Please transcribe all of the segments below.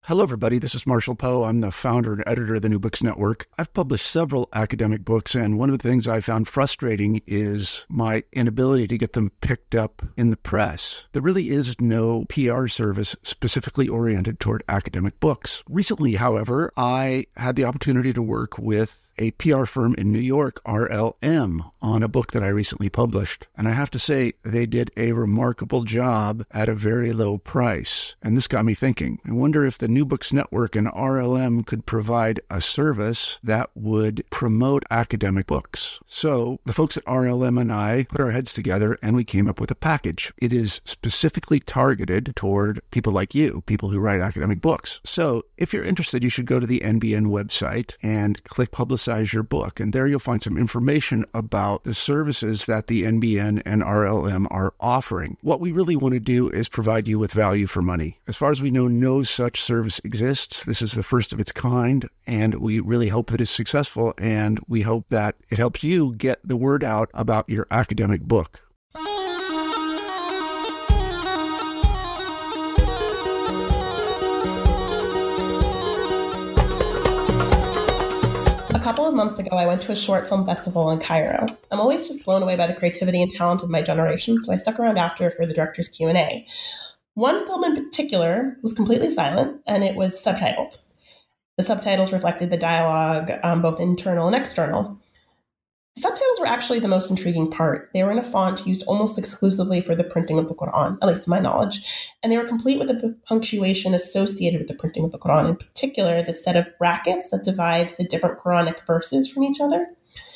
Hello, everybody. This is Marshall Poe. I'm the founder and editor of the New Books Network. I've published several academic books, and one of the things I found frustrating is my inability to get them picked up in the press. There really is no PR service specifically oriented toward academic books. Recently, however, I had the opportunity to work with a PR firm in New York, RLM, on a book that I recently published. And I have to say, they did a remarkable job at a very low price. And this got me thinking. I wonder if the New Books Network and RLM could provide a service that would promote academic books. So the folks at RLM and I put our heads together and we came up with a package. It is specifically targeted toward people like you, people who write academic books. So if you're interested, you should go to the NBN website and click Publicize Your Book. And there you'll find some information about the services that the NBN and RLM are offering. What we really want to do is provide you with value for money. As far as we know, no such service exists. This is the first of its kind, and we really hope that it's successful, and we hope that it helps you get the word out about your academic book. A couple of months ago, I went to a short film festival in Cairo. I'm always just blown away by the creativity and talent of my generation, so I stuck around after for the director's Q&A. One film in particular was completely silent, and it was subtitled. The subtitles reflected the dialogue, both internal and external. The subtitles were actually the most intriguing part. They were in a font used almost exclusively for the printing of the Quran, at least to my knowledge, and they were complete with the punctuation associated with the printing of the Quran, in particular the set of brackets that divides the different Quranic verses from each other.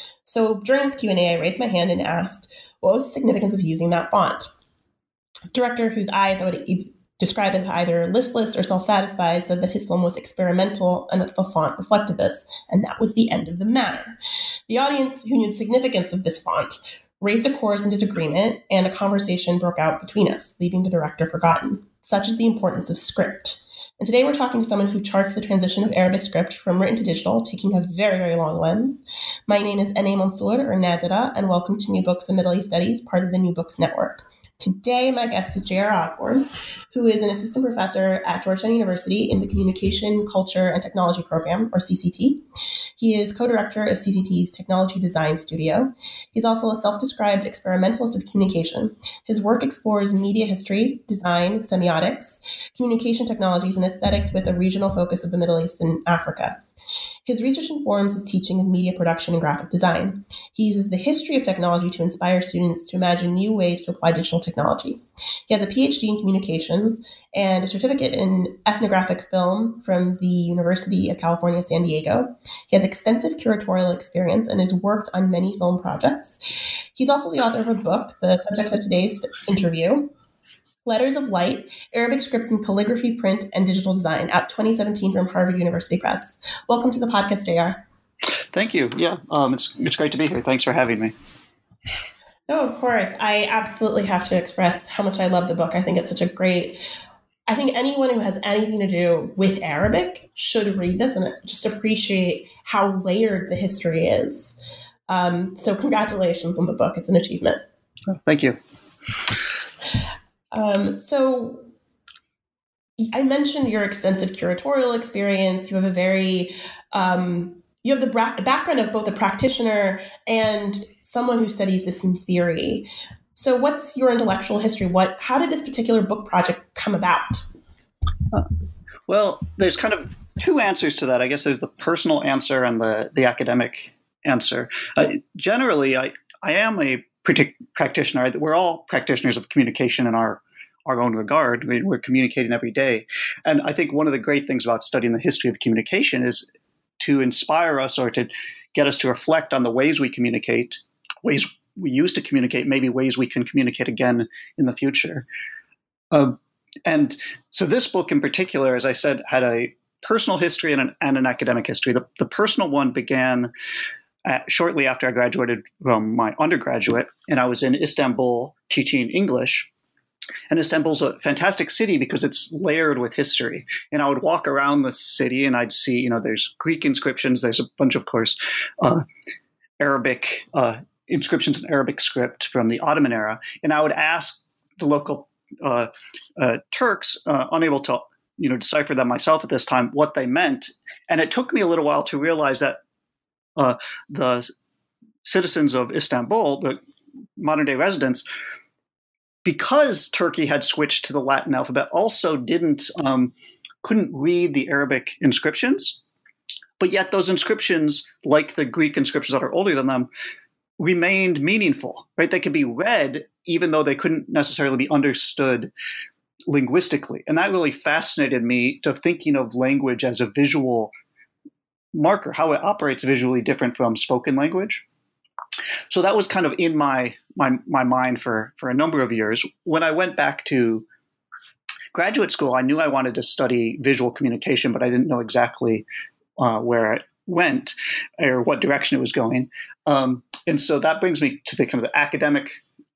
So during this Q&A, I raised my hand and asked, what was the significance of using that font? The director, whose eyes I would describe as either listless or self-satisfied, said that his film was experimental and that the font reflected this, and that was the end of the matter. The audience, who knew the significance of this font, raised a chorus in disagreement, and a conversation broke out between us, leaving the director forgotten. Such is the importance of script. And today we're talking to someone who charts the transition of Arabic script from written to digital, taking a very, very long lens. My name is Ene Mansour, or Nadira, and welcome to New Books and Middle East Studies, part of the New Books Network. Today, my guest is J.R. Osborne, who is an assistant professor at Georgetown University in the Communication, Culture, and Technology program, or CCT. He is co-director of CCT's Technology Design Studio. He's also a self-described experimentalist of communication. His work explores media history, design, semiotics, communication technologies, and aesthetics with a regional focus of the Middle East and Africa. His research informs his teaching of media production and graphic design. He uses the history of technology to inspire students to imagine new ways to apply digital technology. He has a PhD in communications and a certificate in ethnographic film from the University of California, San Diego. He has extensive curatorial experience and has worked on many film projects. He's also the author of a book, the subject of today's interview, Letters of Light, Arabic Script in Calligraphy, Print, and Digital Design, out 2017 from Harvard University Press. Welcome to the podcast, JR. Thank you. Yeah, it's great to be here. Thanks for having me. No, of course. I absolutely have to express how much I love the book. I think it's such a great... I think anyone who has anything to do with Arabic should read this and just appreciate how layered the history is. So congratulations on the book. It's an achievement. Thank you. So I mentioned your extensive curatorial experience. You have a very, you have the background of both a practitioner and someone who studies this in theory. So what's your intellectual history? How did this particular book project come about? Well, there's kind of two answers to that. I guess there's the personal answer and the academic answer. Generally, I am a practitioner. We're all practitioners of communication in our own regard. We're communicating every day. And I think one of the great things about studying the history of communication is to inspire us or to get us to reflect on the ways we communicate, ways we used to communicate, maybe ways we can communicate again in the future. And so this book in particular, as I said, had a personal history and an academic history. The personal one began shortly after I graduated from my undergraduate, and I was in Istanbul teaching English. And Istanbul's a fantastic city because it's layered with history. And I would walk around the city and I'd see, there's Greek inscriptions. There's a bunch, of course, Arabic inscriptions in Arabic script from the Ottoman era. And I would ask the local Turks, unable to decipher them myself at this time, what they meant. And it took me a little while to realize that the citizens of Istanbul, the modern day residents, because Turkey had switched to the Latin alphabet, also couldn't read the Arabic inscriptions. But yet those inscriptions, like the Greek inscriptions that are older than them, remained meaningful, right? They could be read even though they couldn't necessarily be understood linguistically. And that really fascinated me, to thinking of language as a visual marker, how it operates visually different from spoken language. So that was kind of in my mind for a number of years. When I went back to graduate school, I knew I wanted to study visual communication, but I didn't know exactly where it went or what direction it was going. And so that brings me to the kind of the academic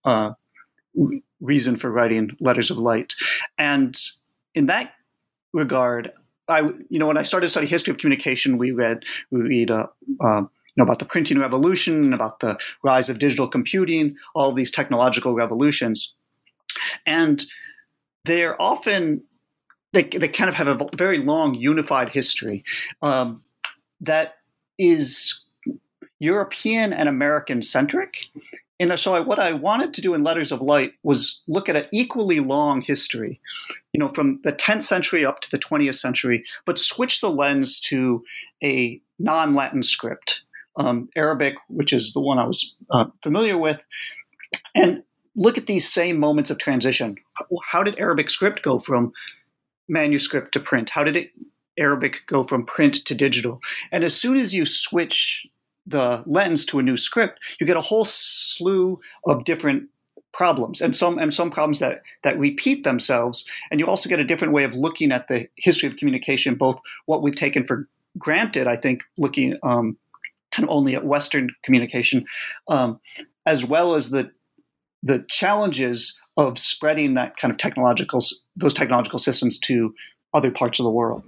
reason for writing Letters of Light. And in that regard, when I started to study history of communication, we read about the printing revolution, about the rise of digital computing, all of these technological revolutions. And they're often, they kind of have a very long unified history that is European and American centric. And so what I wanted to do in Letters of Light was look at an equally long history, from the 10th century up to the 20th century, but switch the lens to a non-Latin script, Arabic, which is the one I was familiar with, and look at these same moments of transition. How did Arabic script go from manuscript to print? How did Arabic go from print to digital? And as soon as you switch the lens to a new script, you get a whole slew of different problems, and some problems that repeat themselves. And you also get a different way of looking at the history of communication, both what we've taken for granted, I think, looking kind of only at Western communication, as well as the challenges of spreading that kind of those technological systems to other parts of the world.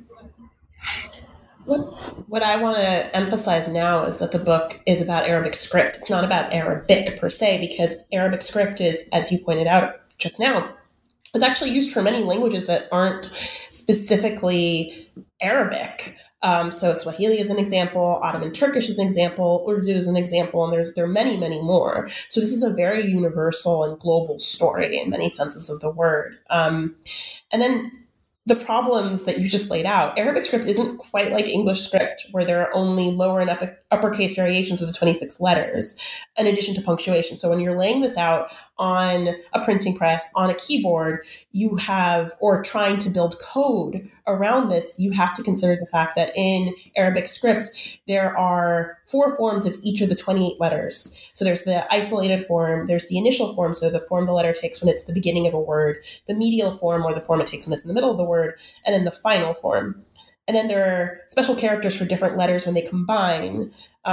What I want to emphasize now is that the book is about Arabic script. It's not about Arabic per se, because Arabic script is, as you pointed out just now, is actually used for many languages that aren't specifically Arabic. So Swahili is an example, Ottoman Turkish is an example, Urdu is an example, and there are many, many more. So this is a very universal and global story in many senses of the word. And then the problems that you just laid out, Arabic script isn't quite like English script, where there are only lower and uppercase variations of the 26 letters, in addition to punctuation. So when you're laying this out on a printing press, on a keyboard, or trying to build code around this, you have to consider the fact that in Arabic script, there are 4 forms of each of the 28 letters. So there's the isolated form, there's the initial form, so the form the letter takes when it's the beginning of a word, the medial form, or the form it takes when it's in the middle of the word, and then the final form. And then there are special characters for different letters when they combine.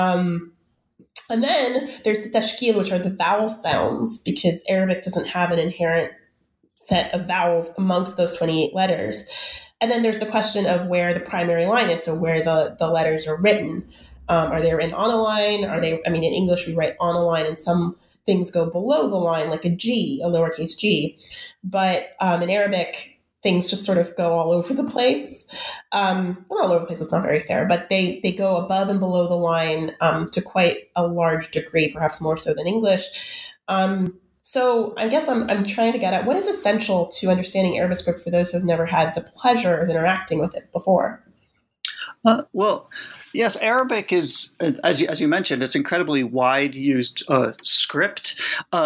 And then there's the tashkil, which are the vowel sounds, because Arabic doesn't have an inherent set of vowels amongst those 28 letters. And then there's the question of where the primary line is, so where the letters are written. Are they written on a line? In English we write on a line, and some things go below the line, like a G, a lowercase g. But in Arabic, things just sort of go all over the place. Not all over the place, it's not very fair, but they go above and below the line to quite a large degree, perhaps more so than English. So I guess I'm trying to get at what is essential to understanding Arabic script for those who have never had the pleasure of interacting with it before. Well, yes, Arabic is, as you mentioned, it's incredibly wide used script.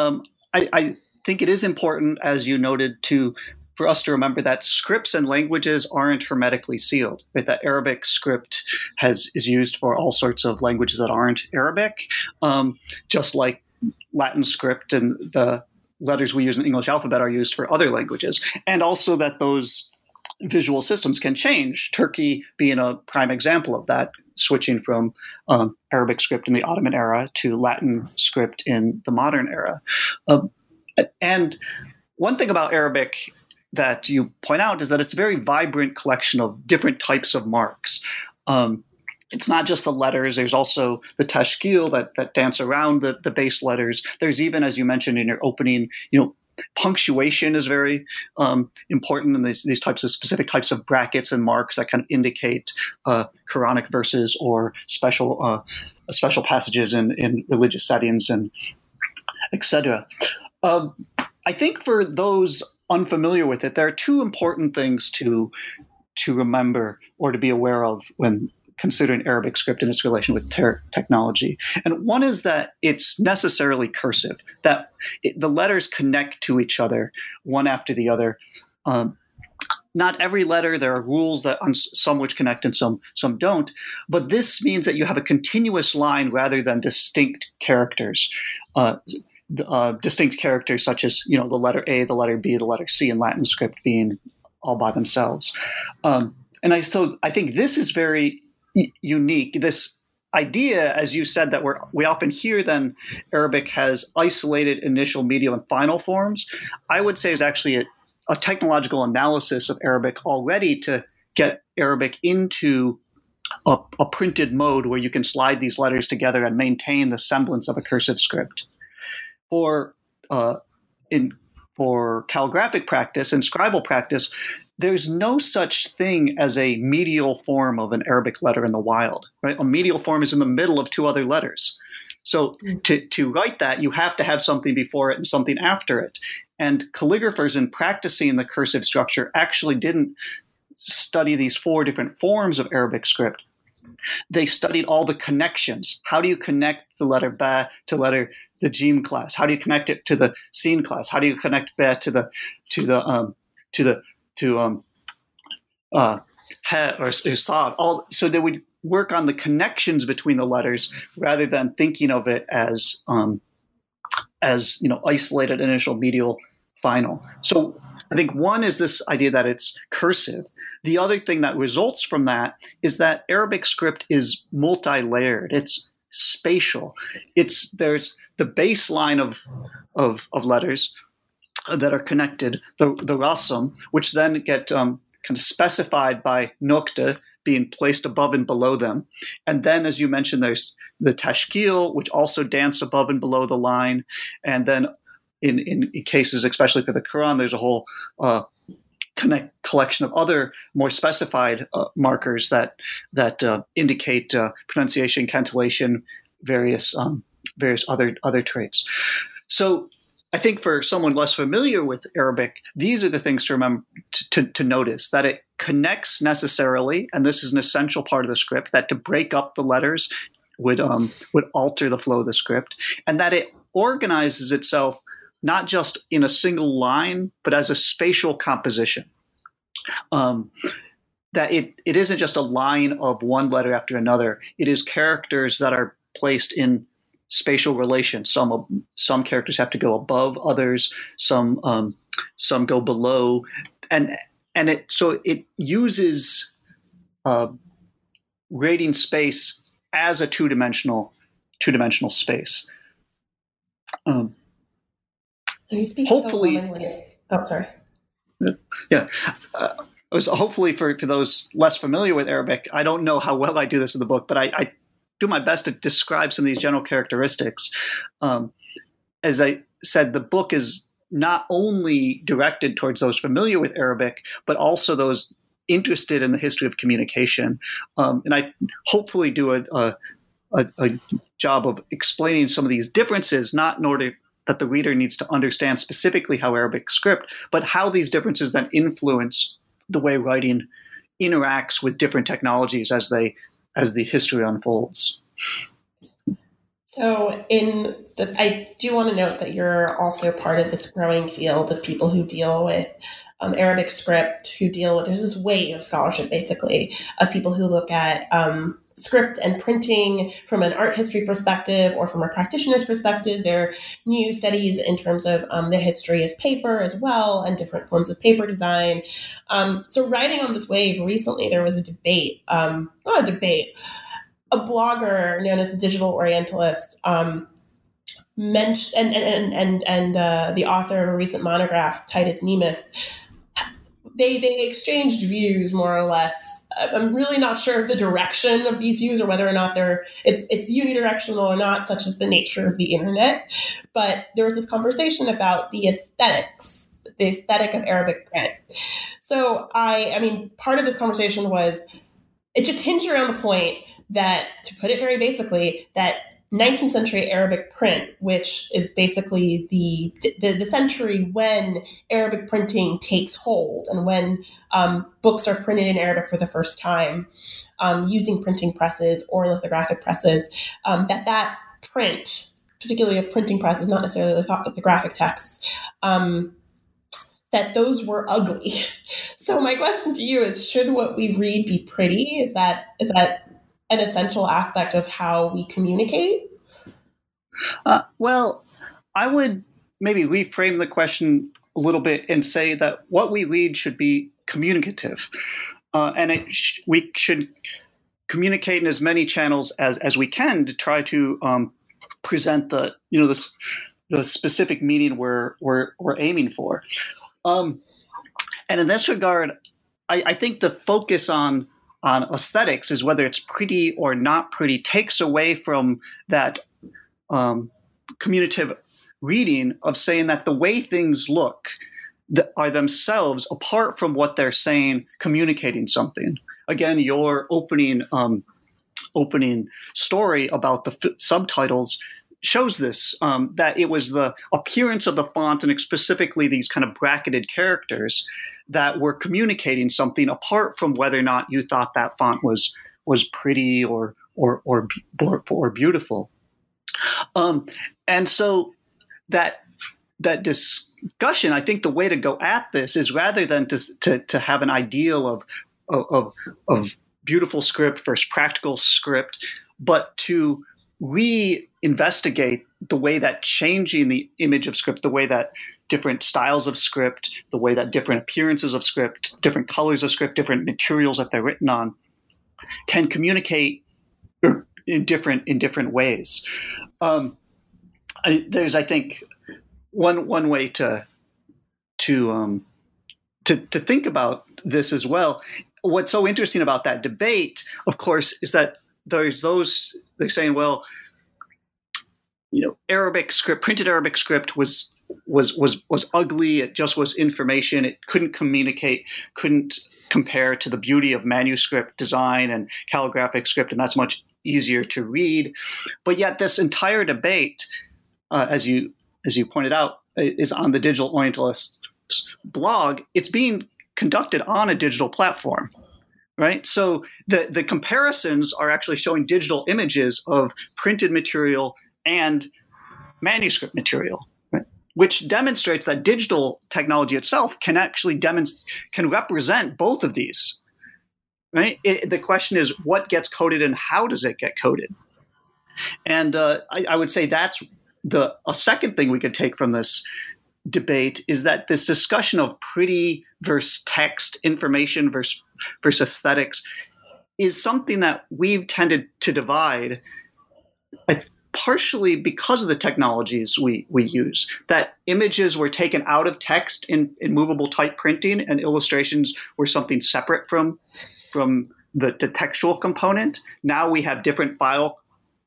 I think it is important, as you noted, for us to remember that scripts and languages aren't hermetically sealed. Right? That Arabic script is used for all sorts of languages that aren't Arabic, just like Latin script and the letters we use in the English alphabet are used for other languages. And also that those visual systems can change, Turkey being a prime example of that, switching from Arabic script in the Ottoman era to Latin script in the modern era. And one thing about Arabic that you point out is that it's a very vibrant collection of different types of marks. It's not just the letters. There's also the tashkil that dance around the base letters. There's even, as you mentioned in your opening, Punctuation is very important in these types of specific types of brackets and marks that kind of indicate Quranic verses or special passages in religious settings and etc. I think for those unfamiliar with it, there are two important things to remember or to be aware of when considering Arabic script and its relation with technology. And one is that it's necessarily cursive, that the letters connect to each other, one after the other. Not every letter, there are rules that some which connect and some don't, but this means that you have a continuous line rather than distinct characters. Distinct characters such as, the letter A, the letter B, the letter C in Latin script being all by themselves. And I think this is very unique. This idea, as you said, that we often hear then Arabic has isolated initial, medial, and final forms, I would say is actually a technological analysis of Arabic already to get Arabic into a printed mode where you can slide these letters together and maintain the semblance of a cursive script. For calligraphic practice and scribal practice, there's no such thing as a medial form of an Arabic letter in the wild, right? A medial form is in the middle of two other letters. So to write that, you have to have something before it and something after it. And calligraphers in practicing the cursive structure actually didn't study these four different forms of Arabic script. They studied all the connections. How do you connect the letter ba to the Jim class? How do you connect it to the Sin class? How do you connect ba to he or Sad? So they would work on the connections between the letters rather than thinking of it as isolated initial, medial, final. So I think one is this idea that it's cursive. The other thing that results from that is that Arabic script is multi-layered. It's spatial. There's the baseline of letters that are connected, the rasam, which then get kind of specified by nokta being placed above and below them. And then, as you mentioned, there's the tashkil, which also dance above and below the line. And then in cases, especially for the Quran, there's a whole collection of other more specified markers that indicate pronunciation, cantillation, various other traits. So I think for someone less familiar with Arabic, these are the things to remember to notice, that it connects necessarily, and this is an essential part of the script, that to break up the letters would alter the flow of the script, and that it organizes itself not just in a single line, but as a spatial composition. That it isn't just a line of one letter after another. It is characters that are placed in spatial relations. Some characters have to go above others. Some go below, and it uses grading space as a two-dimensional space. You speak hopefully. Oh, sorry. Yeah. Hopefully for those less familiar with Arabic, I don't know how well I do this in the book, but I do my best to describe some of these general characteristics. As I said, the book is not only directed towards those familiar with Arabic, but also those interested in the history of communication. And I hopefully do a job of explaining some of these differences, not in order that the reader needs to understand specifically how Arabic script, but how these differences then influence the way writing interacts with different technologies as the history unfolds. So I do want to note that you're also part of this growing field of people who deal with Arabic script, there's this wave of scholarship basically of people who look at script and printing from an art history perspective or from a practitioner's perspective. There are new studies in terms of the history of paper as well and different forms of paper design. So riding on this wave recently, there was a debate, a blogger known as the Digital Orientalist mentioned, and the author of a recent monograph, Titus Nemeth, they exchanged views more or less. I'm really not sure of the direction of these views or whether or not it's unidirectional or not, such as the nature of the internet. But there was this conversation about the aesthetic of Arabic print. So I mean, part of this conversation was, it just hinged around the point that, to put it very basically, that 19th century Arabic print, which is basically the century when Arabic printing takes hold and when books are printed in Arabic for the first time using printing presses or lithographic presses, that print, particularly of printing presses, not necessarily lithographic texts, that those were ugly. So my question to you is, should what we read be pretty? Is that an essential aspect of how we communicate? Well, I would maybe reframe the question a little bit and say that what we read should be communicative. And we should communicate in as many channels as we can to try to present the specific meaning we're aiming for. And in this regard, I think the focus on aesthetics is whether it's pretty or not pretty takes away from that communicative reading of saying that the way things look are themselves, apart from what they're saying, communicating something. Again, your opening story about the subtitles shows this, that it was the appearance of the font and specifically these kind of bracketed characters that were communicating something apart from whether or not you thought that font was pretty or beautiful. And so that discussion, I think the way to go at this is, rather than to have an ideal of beautiful script versus practical script, but to re-investigate the way that changing the image of script, the way that different styles of script, the way that different appearances of script, different colors of script, different materials that they're written on, can communicate in different ways. There's, I think, one way to think about this as well. What's so interesting about that debate, of course, is that there's those, they're saying, well, Arabic script, printed Arabic script was ugly. It just was information. It couldn't communicate, couldn't compare to the beauty of manuscript design and calligraphic script, and that's much easier to read. But yet this entire debate, as you pointed out, is on the Digital Orientalist's blog. It's being conducted on a digital platform, right? So the comparisons are actually showing digital images of printed material and manuscript material, right? Which demonstrates that digital technology itself can actually can represent both of these, right? The question is, what gets coded and how does it get coded? And I would say that's a second thing we could take from this debate, is that this discussion of pretty versus text, information versus aesthetics, is something that we've tended to divide, partially because of the technologies we use. That images were taken out of text in movable type printing, and illustrations were something separate from the textual component. Now we have different file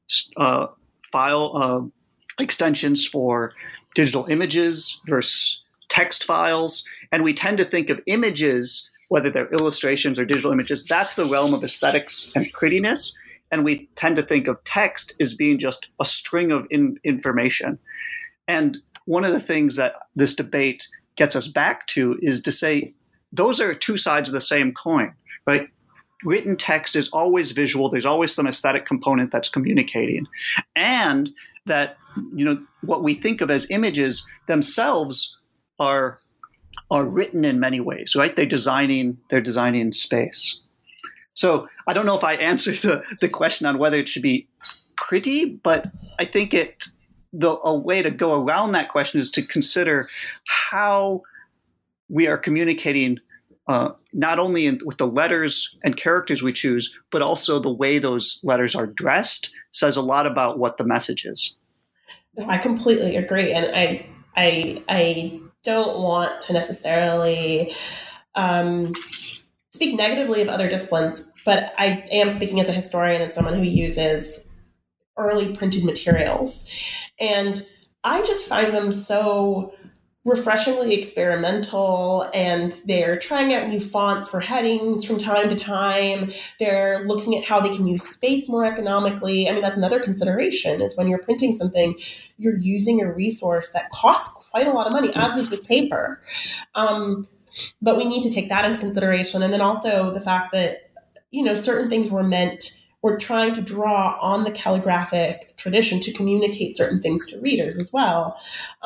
extensions for digital images versus text files, and we tend to think of images, whether they're illustrations or digital images, that's the realm of aesthetics and prettiness, and we tend to think of text as being just a string of information. And one of the things that this debate gets us back to is to say those are two sides of the same coin, right? Written text is always visual. There's always some aesthetic component that's communicating. And that, what we think of as images themselves are written in many ways, right? They're designing space. So I don't know if I answered the question on whether it should be pretty, but I think a way to go around that question is to consider how we are communicating, not only with the letters and characters we choose, but also the way those letters are dressed says a lot about what the message is. I completely agree. And I don't want to necessarily speak negatively of other disciplines, but I am speaking as a historian and someone who uses early printed materials. And I just find them so refreshingly experimental, and they're trying out new fonts for headings from time to time. They're looking at how they can use space more economically. I mean, that's another consideration, is when you're printing something, you're using a resource that costs quite a lot of money, as is with paper. But we need to take that into consideration. And then also the fact that, certain things we're trying to draw on the calligraphic tradition to communicate certain things to readers as well.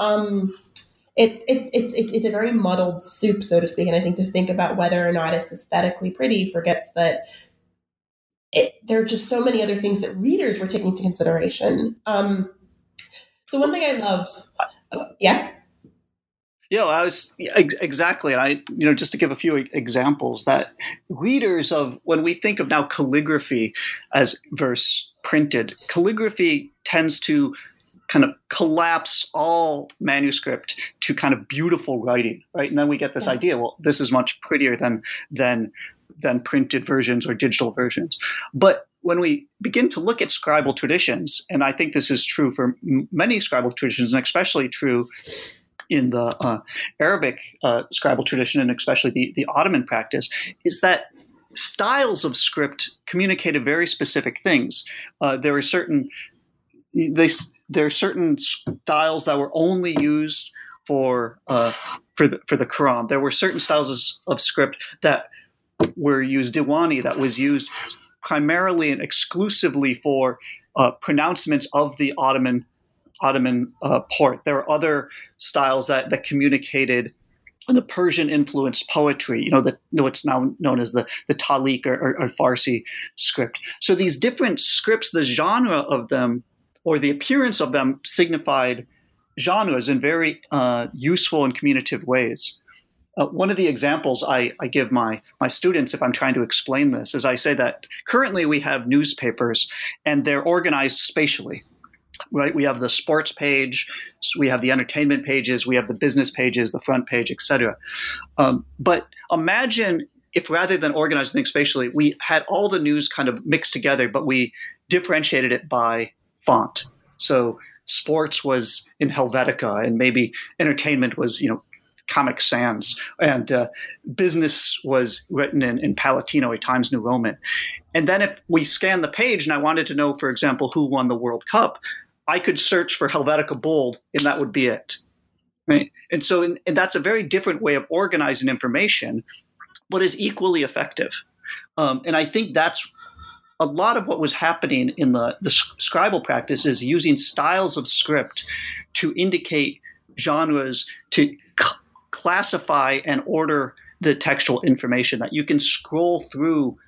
It's a very muddled soup, so to speak. And I think to think about whether or not it's aesthetically pretty forgets that there are just so many other things that readers were taking into consideration. So one thing I love, yes? Yeah, exactly. And I, just to give a few examples, that readers of, when we think of now calligraphy as versus printed, calligraphy tends to kind of collapse all manuscript to kind of beautiful writing, right? And then we get this idea, well, this is much prettier than printed versions or digital versions. But when we begin to look at scribal traditions, and I think this is true for many scribal traditions, and especially true in the Arabic scribal tradition, and especially the Ottoman practice, is that styles of script communicated very specific things. There are certain styles that were only used for the Quran. There were certain styles of script that were used, Diwani, that was used primarily and exclusively for pronouncements of the Ottoman port. There are other styles that communicated the Persian influenced poetry, what's now known as the Taliq or Farsi script. So these different scripts, the genre of them or the appearance of them signified genres in very useful and communicative ways. One of the examples I give my students if I'm trying to explain this is I say that currently we have newspapers and they're organized spatially. Right, we have the sports page, we have the entertainment pages, we have the business pages, the front page, etc. But imagine if rather than organizing things spatially, we had all the news kind of mixed together, but we differentiated it by font. So sports was in Helvetica, and maybe entertainment was, Comic Sans, and business was written in Palatino or Times New Roman. And then if we scan the page and I wanted to know, for example, who won the World Cup, I could search for Helvetica Bold, and that would be it. Right? And so and that's a very different way of organizing information, but is equally effective. And I think that's a lot of what was happening in the scribal practice, is using styles of script to indicate genres, to classify and order the textual information, that you can scroll through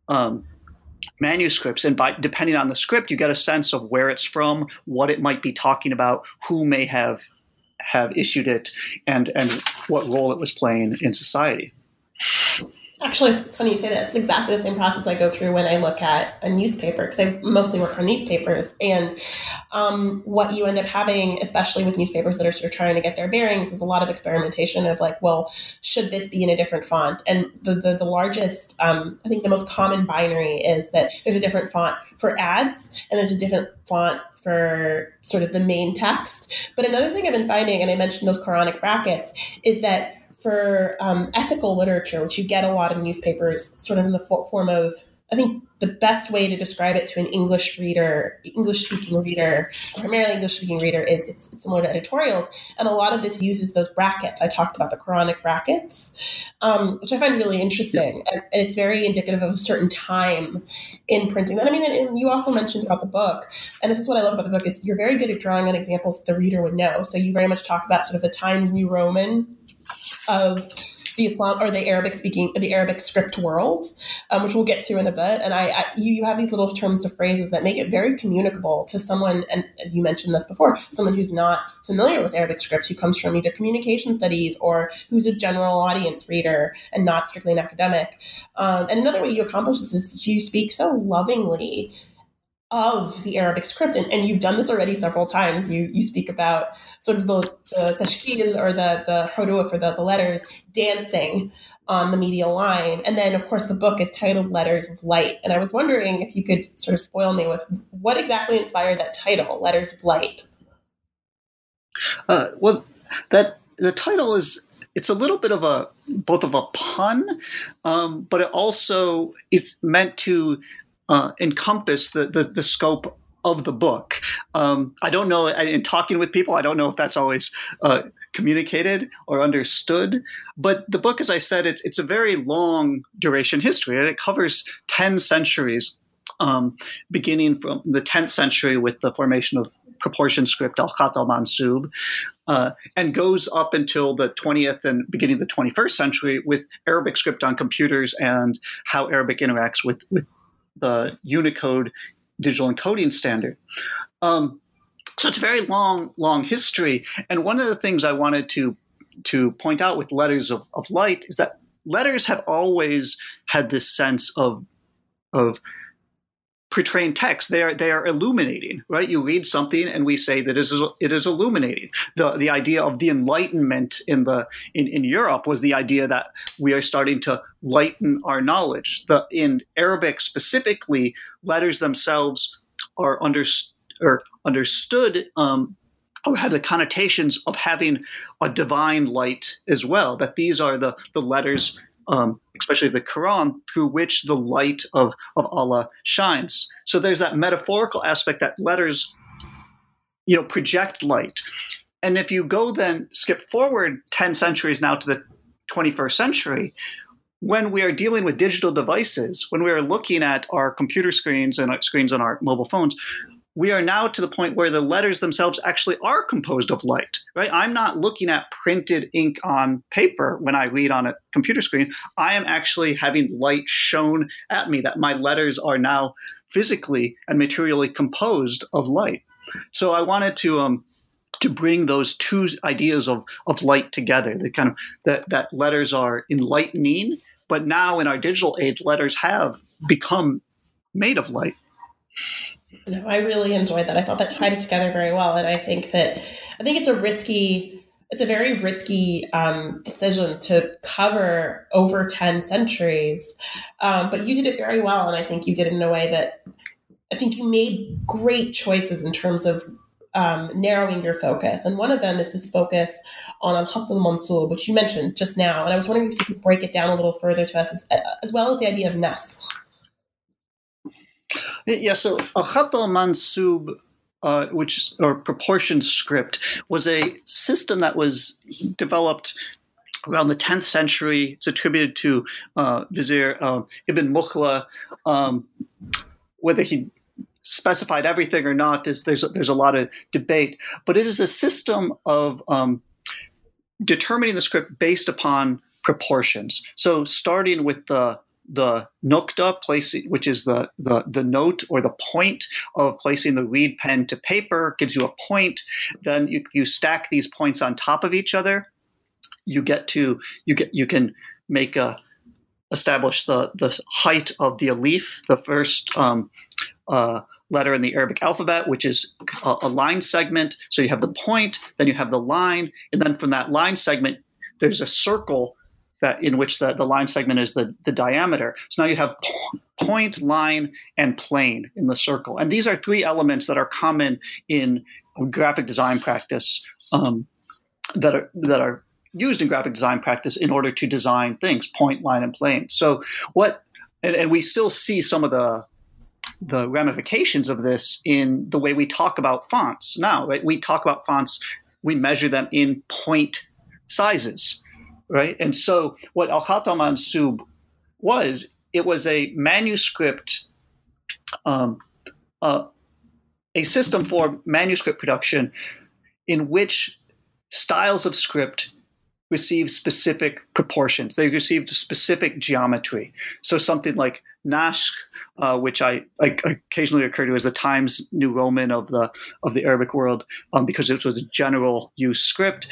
manuscripts, and depending on the script, you get a sense of where it's from, what it might be talking about, who may have issued it, and what role it was playing in society. Actually, it's funny you say that. It's exactly the same process I go through when I look at a newspaper, because I mostly work on newspapers. And what you end up having, especially with newspapers that are sort of trying to get their bearings, is a lot of experimentation of like, well, should this be in a different font? And the largest, I think the most common binary is that there's a different font for ads, and there's a different font for sort of the main text. But another thing I've been finding, and I mentioned those Quranic brackets, is that for ethical literature, which you get a lot of newspapers sort of in the form of, I think the best way to describe it to an English-speaking reader, primarily English-speaking reader, is it's similar to editorials. And a lot of this uses those brackets. I talked about the Quranic brackets, which I find really interesting. And it's very indicative of a certain time in printing. And I mean, and you also mentioned about the book, and this is what I love about the book, is you're very good at drawing on examples that the reader would know. So you very much talk about sort of the Times New Roman of the Islam or the Arabic script world, which we'll get to in a bit. And you have these little terms of phrases that make it very communicable to someone, and as you mentioned this before, someone who's not familiar with Arabic script, who comes from either communication studies or who's a general audience reader and not strictly an academic. And another way you accomplish this is you speak so lovingly of the Arabic script. And you've done this already several times. You speak about sort of the tashkil, or the huruf, or the letters dancing on the medial line. And then, of course, the book is titled Letters of Light. And I was wondering if you could sort of spoil me with what exactly inspired that title, Letters of Light. Well, the title it's a little bit of both of a pun, but it also is meant to encompass the scope of the book. I don't know, in talking with people, I don't know if that's always communicated or understood, but the book, as I said, it's a very long duration history, and it covers 10 centuries, beginning from the 10th century with the formation of proportion script, al-Khat al-Mansub, and goes up until the 20th and beginning of the 21st century with Arabic script on computers and how Arabic interacts with the Unicode digital encoding standard. So it's a very long history. And one of the things I wanted to point out with Letters of Light is that letters have always had this sense of portraying text. They are illuminating, right? You read something and we say that it is illuminating. The idea of the Enlightenment in Europe was the idea that we are starting to lighten our knowledge. In Arabic specifically, letters themselves are understood or have the connotations of having a divine light as well. That these are the letters, especially the Quran, through which the light of Allah shines. So there's that metaphorical aspect that letters, project light. And if you go then skip forward 10 centuries now to the 21st century, when we are dealing with digital devices, when we are looking at our computer screens and screens on our mobile phones, we are now to the point where the letters themselves actually are composed of light, right? I'm not looking at printed ink on paper when I read on a computer screen. I am actually having light shown at me, that my letters are now physically and materially composed of light. So I wanted to bring those two ideas of light together. The kind of that letters are enlightening, but now in our digital age, letters have become made of light. No, I really enjoyed that. I thought that tied it together very well, and I think it's a very risky decision to cover over 10 centuries, but you did it very well, and I think you did it in a way that I think you made great choices in terms of narrowing your focus. And one of them is this focus on al-Khat al-Mansub, which you mentioned just now, and I was wondering if you could break it down a little further to us, as well as the idea of nasakh. Yeah, so al-Khat al-Mansub, or proportion script, was a system that was developed around the 10th century. It's attributed to Vizier Ibn Mukhla. Whether he specified everything or not, there's a lot of debate. But it is a system of determining the script based upon proportions. So starting with the nukta, which is the note or the point of placing the reed pen to paper, gives you a point. Then you stack these points on top of each other. You can establish the height of the alif, the first letter in the Arabic alphabet, which is a line segment. So you have the point, then you have the line, and then from that line segment, there's a circle in which the line segment is the diameter. So now you have point, line, and plane in the circle. And these are three elements that are common in graphic design practice, that are used in graphic design practice in order to design things: point, line, and plane. So and we still see some of the ramifications of this in the way we talk about fonts now, right? We talk about fonts, we measure them in point sizes. Right, and so what al-Khat al-Mansub was, it was a manuscript, a system for manuscript production in which styles of script receive specific proportions. They received specific geometry. So something like nasakh, which I occasionally refer to as the Times New Roman of the Arabic world, because it was a general use script.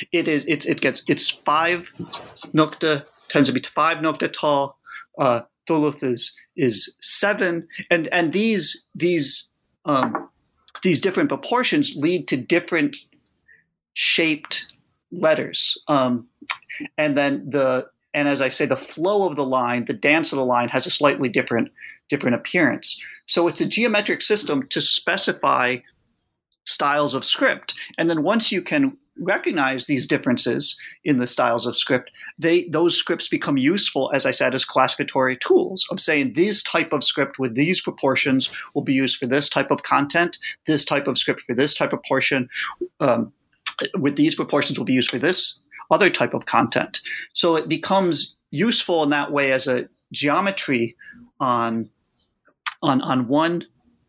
It's 5 nukta, tends to be 5 nukta tall. The Duluth is 7, and these different proportions lead to different shaped letters, and as I say, the flow of the line, the dance of the line, has a slightly different appearance. So it's a geometric system to specify styles of script, and then once you can recognize these differences in the styles of script, those scripts become useful, as I said, as classificatory tools of saying this type of script with these proportions will be used for this type of content, this type of script for this type of portion with these proportions will be used for this other type of content. So it becomes useful in that way as a geometry on one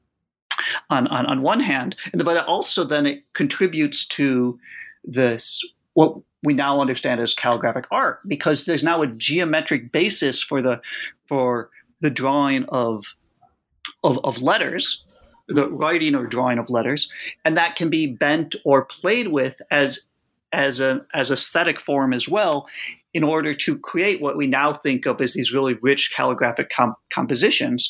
hand, but also then it contributes to this what we now understand as calligraphic art, because there's now a geometric basis for the drawing of letters, the writing or drawing of letters, and that can be bent or played with as aesthetic form as well, in order to create what we now think of as these really rich calligraphic compositions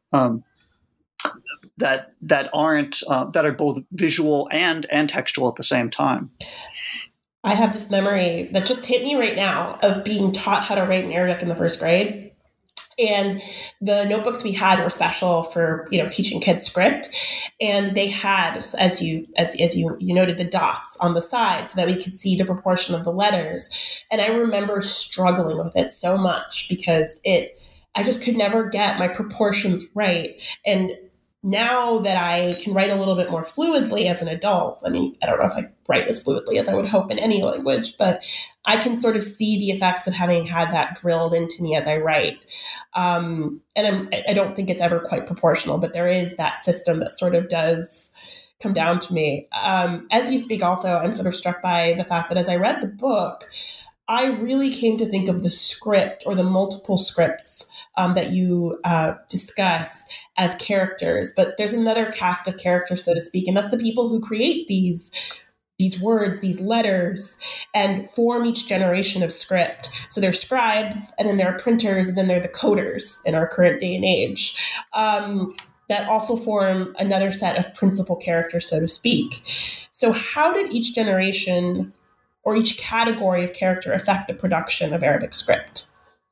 that are both visual and textual at the same time. I have this memory that just hit me right now of being taught how to write in Arabic in the first grade. And the notebooks we had were special for, teaching kids script. And they had, as you noted, the dots on the side so that we could see the proportion of the letters. And I remember struggling with it so much because I just could never get my proportions right. And now that I can write a little bit more fluidly as an adult, I mean, I don't know if I write as fluidly as I would hope in any language, but I can sort of see the effects of having had that drilled into me as I write. And I don't think it's ever quite proportional, but there is that system that sort of does come down to me. As you speak also, I'm sort of struck by the fact that as I read the book, I really came to think of the script or the multiple scripts that you discuss as characters. But there's another cast of characters, so to speak, and that's the people who create these words, these letters, and form each generation of script. So they're scribes, and then there are printers, and then they're the coders in our current day and age. That also form another set of principal characters, so to speak. So how did each generation or each category of character affect the production of Arabic script?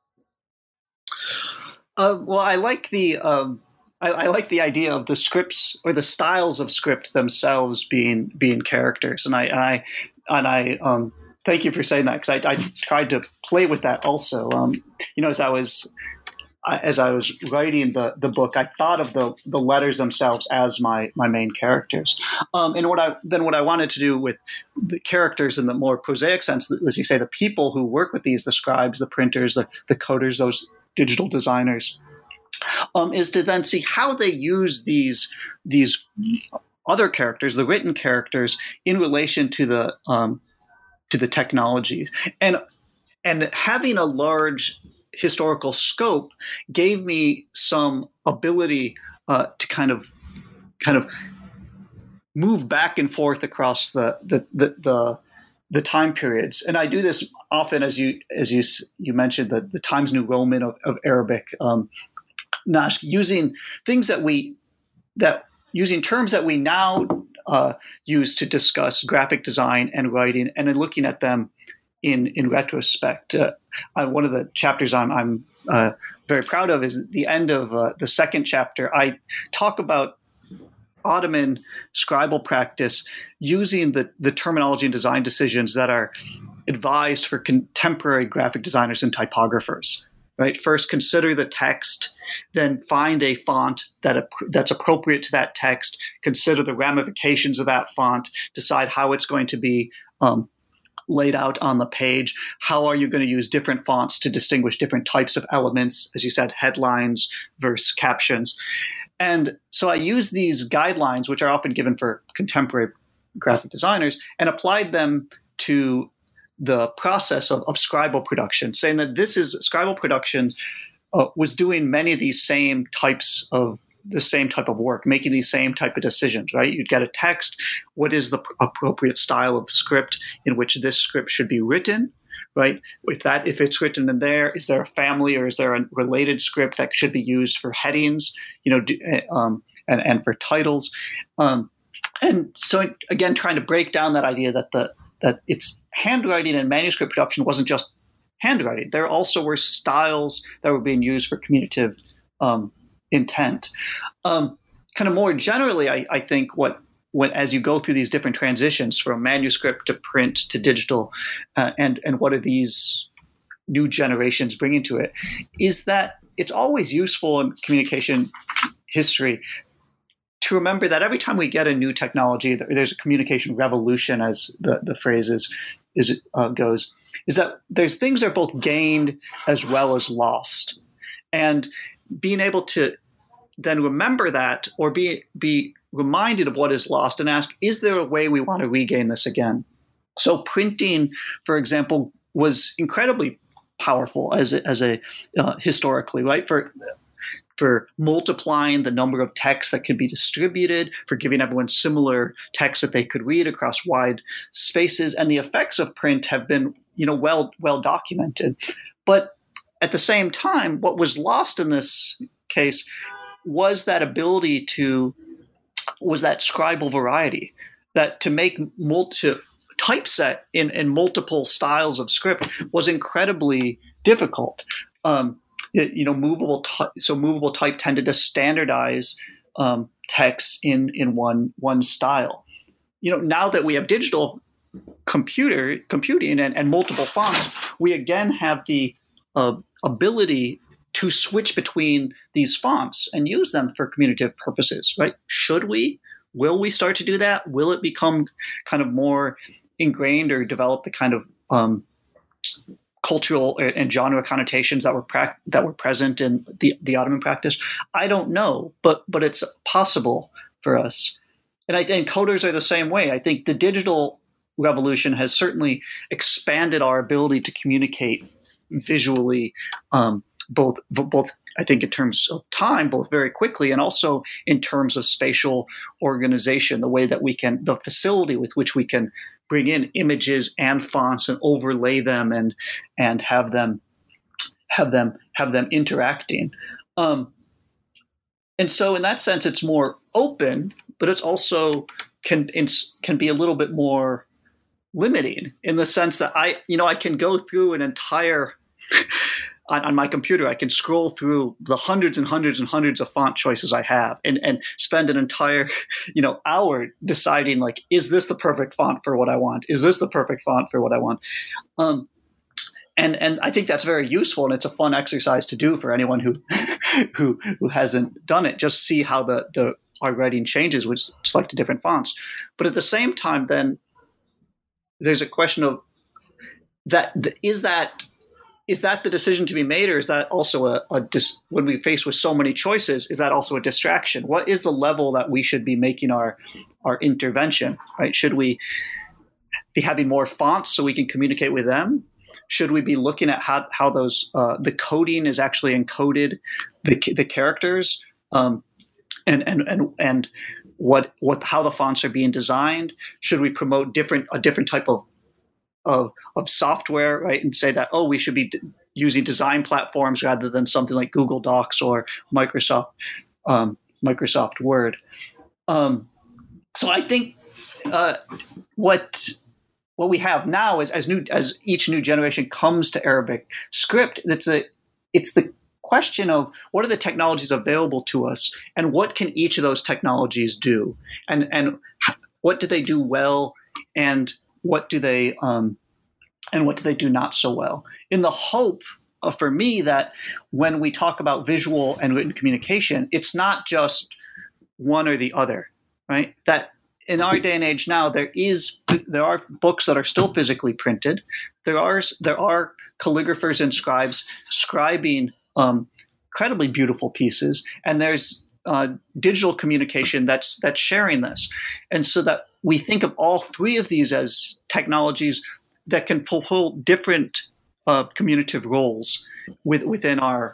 Well, I like the idea of the scripts or the styles of script themselves being characters, and I thank you for saying that, because I tried to play with that also. As I was writing the book, I thought of the letters themselves as my main characters. And what I wanted to do with the characters in the more prosaic sense, as you say, the people who work with these, the scribes, the printers, the coders, those digital designers, is to then see how they use these other characters, the written characters, in relation to the technologies, and having a large historical scope gave me some ability to kind of move back and forth across the time periods. And I do this often, as you mentioned, the Times New Roman of Arabic, using things using terms that we now use to discuss graphic design and writing, and then looking at them in retrospect. One of the chapters I'm very proud of is the end of the second chapter. I talk about Ottoman scribal practice using the terminology and design decisions that are advised for contemporary graphic designers and typographers. Right? First, consider the text, then find a font that's appropriate to that text, consider the ramifications of that font, decide how it's going to be laid out on the page. How are you going to use different fonts to distinguish different types of elements, as you said, headlines versus captions. And so I use these guidelines, which are often given for contemporary graphic designers, and applied them to the process of scribal production, saying that scribal production was doing many of these same type of work, making these same type of decisions, right? You'd get a text. What is the appropriate style of script in which this script should be written? right? If it's written in there, is there a family or is there a related script that should be used for headings, and for titles? And so again, trying to break down that idea that it's handwriting and manuscript production wasn't just handwriting. There also were styles that were being used for communicative intent. Kind of more generally, I think as you go through these different transitions from manuscript to print to digital, and what are these new generations bringing to it, is that it's always useful in communication history to remember that every time we get a new technology, there's a communication revolution, as the phrase goes, is that there's things that are both gained as well as lost. And being able to then remember that, or be reminded of what is lost and ask, is there a way we want to regain this again? So printing, for example, was incredibly powerful as a historically, right? For multiplying the number of texts that could be distributed, for giving everyone similar texts that they could read across wide spaces. And the effects of print have been, well documented. But at the same time, what was lost in this case was that ability was that scribal variety, that to make typeset in multiple styles of script was incredibly difficult. Movable type tended to standardize text in one style. Now that we have digital computing and multiple fonts, we again have the ability to switch between these fonts and use them for communicative purposes, right? Will we start to do that? Will it become kind of more ingrained or develop the kind of cultural and genre connotations that were present in the Ottoman practice? I don't know, but it's possible for us. And I think coders are the same way. I think the digital revolution has certainly expanded our ability to communicate visually, both I think in terms of time, both very quickly, and also in terms of spatial organization, the way that the facility with which we can bring in images and fonts and overlay them and have them interacting. And so in that sense, it's more open, but it's also can be a little bit more limiting in the sense that I can go through an entire on my computer, I can scroll through the hundreds and hundreds and hundreds of font choices I have and spend an entire, hour deciding, like, is this the perfect font for what I want? Is this the perfect font for what I want? And I think that's very useful, and it's a fun exercise to do for anyone who hasn't done it. Just see how our writing changes with select different fonts. But at the same time, then there's a question of is that the decision to be made, or is that also when we face with so many choices, is that also a distraction? What is the level that we should be making our intervention, right? Should we be having more fonts so we can communicate with them? Should we be looking at how those the coding is actually encoded, the characters, and how the fonts are being designed? Should we promote a different type of software, right? And say that, we should be using design platforms rather than something like Google Docs or Microsoft Word. So I think what we have now is as each new generation comes to Arabic script, it's the question of what are the technologies available to us, and what can each of those technologies do, and what do they do well, and what do they do not so well? In the hope, for me, that when we talk about visual and written communication, it's not just one or the other, right? That in our day and age now, there are books that are still physically printed. There are calligraphers and scribes scribing incredibly beautiful pieces, and there's digital communication that's sharing this, and so that we think of all three of these as technologies that can fulfill different communicative roles within our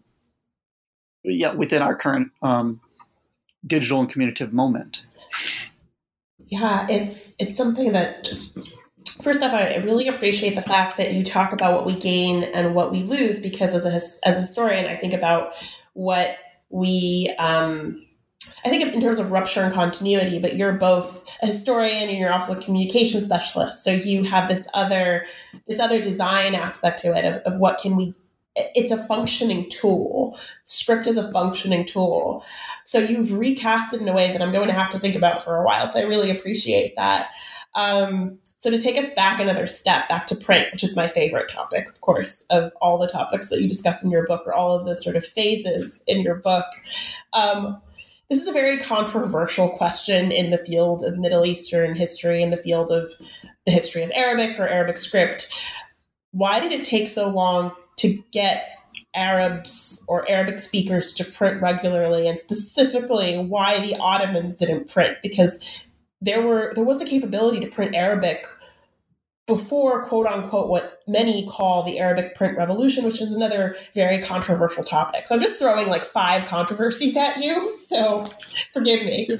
current digital and communicative moment. Yeah, it's something that just First off, I really appreciate the fact that you talk about what we gain and what we lose, because as a historian, I think about what we, I think in terms of rupture and continuity, but you're both a historian and you're also a communication specialist. So you have this other design aspect to it of what can we, it's a functioning tool. Script is a functioning tool. So you've recast it in a way that I'm going to have to think about for a while. So I really appreciate that. So to take us back another step, back to print, which is my favorite topic, of course, of all the topics that you discuss in your book, or all of the sort of phases in your book. This is a very controversial question in the field of Middle Eastern history, in the field of the history of Arabic or Arabic script. Why did it take so long to get Arabs or Arabic speakers to print regularly, and specifically why the Ottomans didn't print? Because there was the capability to print Arabic before, quote unquote, what many call the Arabic print revolution, which is another very controversial topic. So I'm just throwing like 5 controversies at you. So forgive me.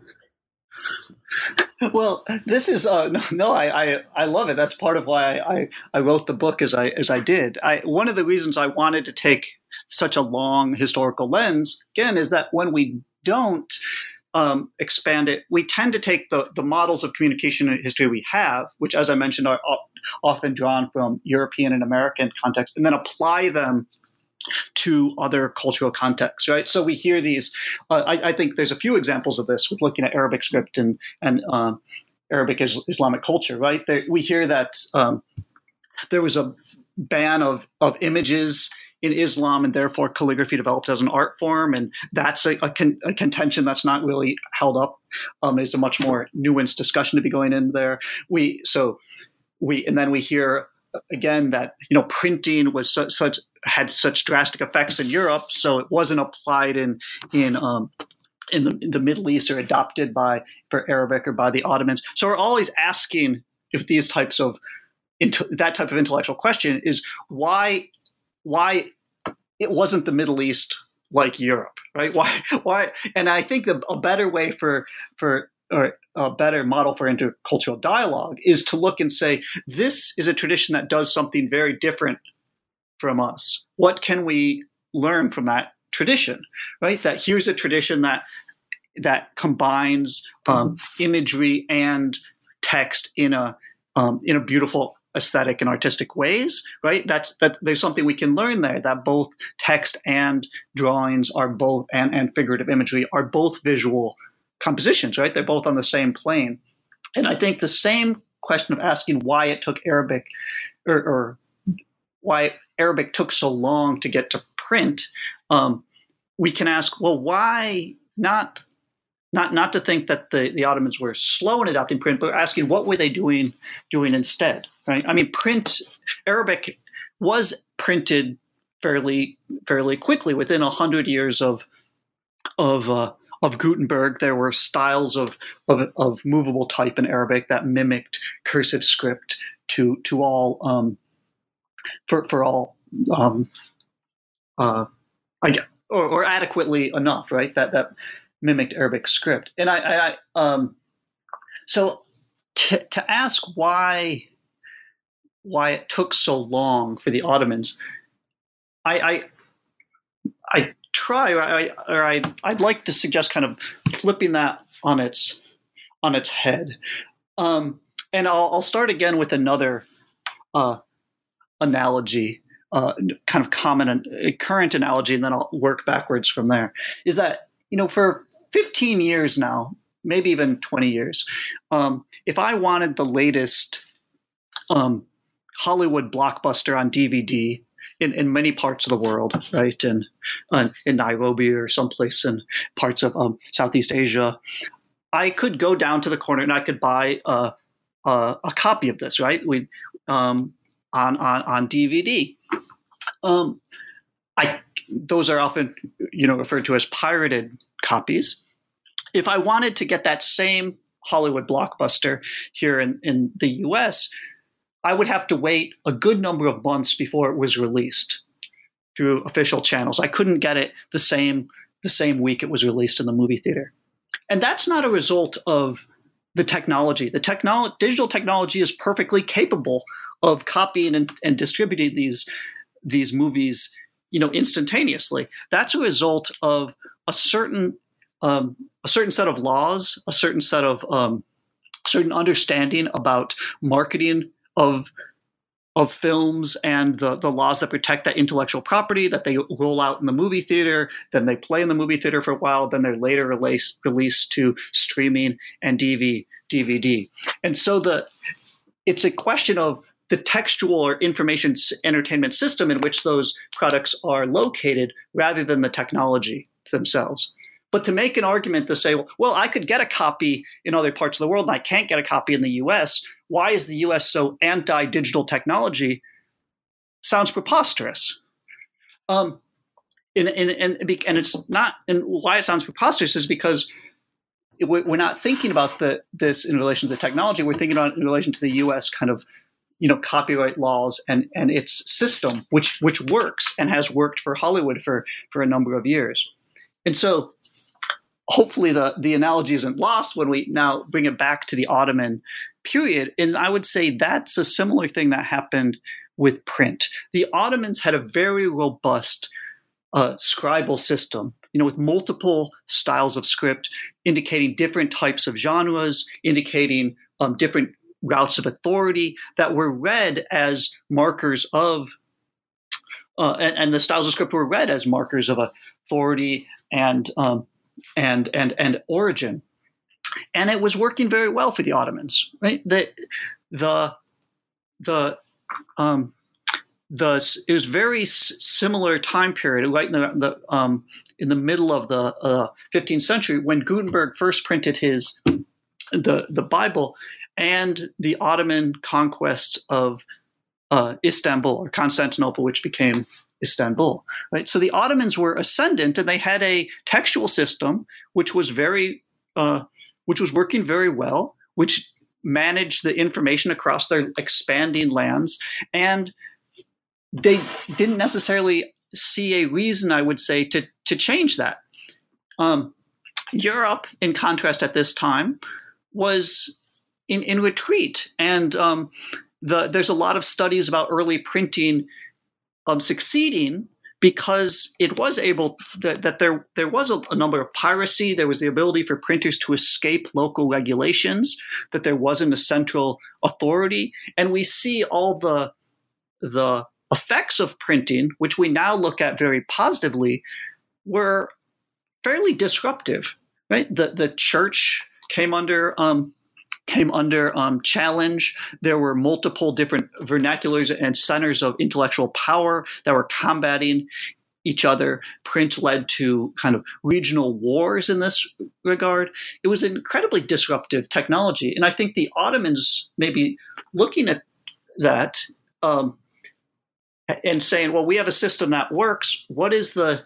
Well, this is I love it. That's part of why I wrote the book as I did. One of the reasons I wanted to take such a long historical lens, again, is that when we don't expand it, we tend to take the models of communication and history we have, which, as I mentioned, are often drawn from European and American context, and then apply them to other cultural contexts, right? So we hear these, I think there's a few examples of this with looking at Arabic script and Arabic Islamic culture, right? We hear that there was a ban of images in Islam, and therefore calligraphy developed as an art form, and that's a contention that's not really held up. There's a much more nuanced discussion to be going in there. And then we hear again that printing was had such drastic effects in Europe, so it wasn't applied in the Middle East or adopted for Arabic or by the Ottomans. So we're always asking if these types of that type of intellectual question is why it wasn't the Middle East like Europe, right? Why? And I think a better way or a better model for intercultural dialogue is to look and say, this is a tradition that does something very different from us. What can we learn from that tradition, right? That here's a tradition that combines imagery and text in a beautiful aesthetic and artistic ways, right? That there's something we can learn there, that both text and drawings are both, and figurative imagery are both visual compositions, right? They're both on the same plane. And I think the same question of asking why it took Arabic or why Arabic took so long to get to print, we can ask, well, why not to think that the Ottomans were slow in adopting print, but asking what were they doing instead, right? I mean, Arabic was printed fairly quickly. Within 100 years of Gutenberg, there were styles of movable type in Arabic that mimicked cursive script to all for all or adequately enough, right? That mimicked Arabic script. And so to ask why it took so long for the Ottomans, I'd like to suggest kind of flipping that on its head. And I'll start again with another analogy, kind of common current analogy, and then I'll work backwards from there. Is that for 15 years now, maybe even 20 years, if I wanted the latest Hollywood blockbuster on DVD in many parts of the world, right, in Nairobi or someplace in parts of Southeast Asia, I could go down to the corner and I could buy a copy of this, right? On DVD. Those are often, referred to as pirated copies. If I wanted to get that same Hollywood blockbuster here in the US, I would have to wait a good number of months before it was released through official channels. I couldn't get it the same week it was released in the movie theater. And that's not a result of the technology. Digital technology is perfectly capable of copying and distributing these movies, instantaneously. That's a result of a certain set of laws, a certain set of certain understanding about marketing of films, and the laws that protect that intellectual property that they roll out in the movie theater, then they play in the movie theater for a while, then they're later released to streaming and DVD. And so it's a question of the textual or information entertainment system in which those products are located rather than the technology themselves. But to make an argument to say, well, I could get a copy in other parts of the world and I can't get a copy in the US, why is the US so anti-digital technology? Sounds preposterous. And it's not, and why it sounds preposterous is because we're not thinking about this in relation to the technology. We're thinking about it in relation to the US kind of, copyright laws and its system, which works and has worked for Hollywood for a number of years. And so hopefully the analogy isn't lost when we now bring it back to the Ottoman period. And I would say that's a similar thing that happened with print. The Ottomans had a very robust scribal system, with multiple styles of script, indicating different types of genres, indicating different routes of authority that were read as markers of, and the styles of script were read as markers of authority and origin, and it was working very well for the Ottomans. Right, it was very similar time period, right in the middle of the 15th century when Gutenberg first printed the Bible, and the Ottoman conquest of Istanbul or Constantinople, which became Istanbul, right? So the Ottomans were ascendant, and they had a textual system which was working very well, which managed the information across their expanding lands, and they didn't necessarily see a reason, I would say, to change that. Europe, in contrast, at this time, was in retreat, and there's a lot of studies about early printing succeeding because it was able that there was a number of piracy. There was the ability for printers to escape local regulations, that there wasn't a central authority, and we see all the effects of printing, which we now look at very positively, were fairly disruptive. Right, the church came under challenge. There were multiple different vernaculars and centers of intellectual power that were combating each other. Print led to kind of regional wars in this regard. It was incredibly disruptive technology. And I think the Ottomans may be looking at that and saying, well, we have a system that works. What is the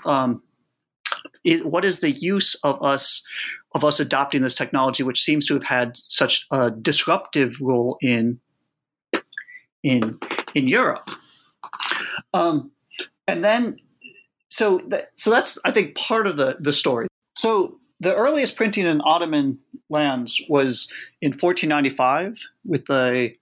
use of us adopting this technology, which seems to have had such a disruptive role in Europe? And then, so that's, I think, part of the story. So the earliest printing in Ottoman lands was in 1495 with the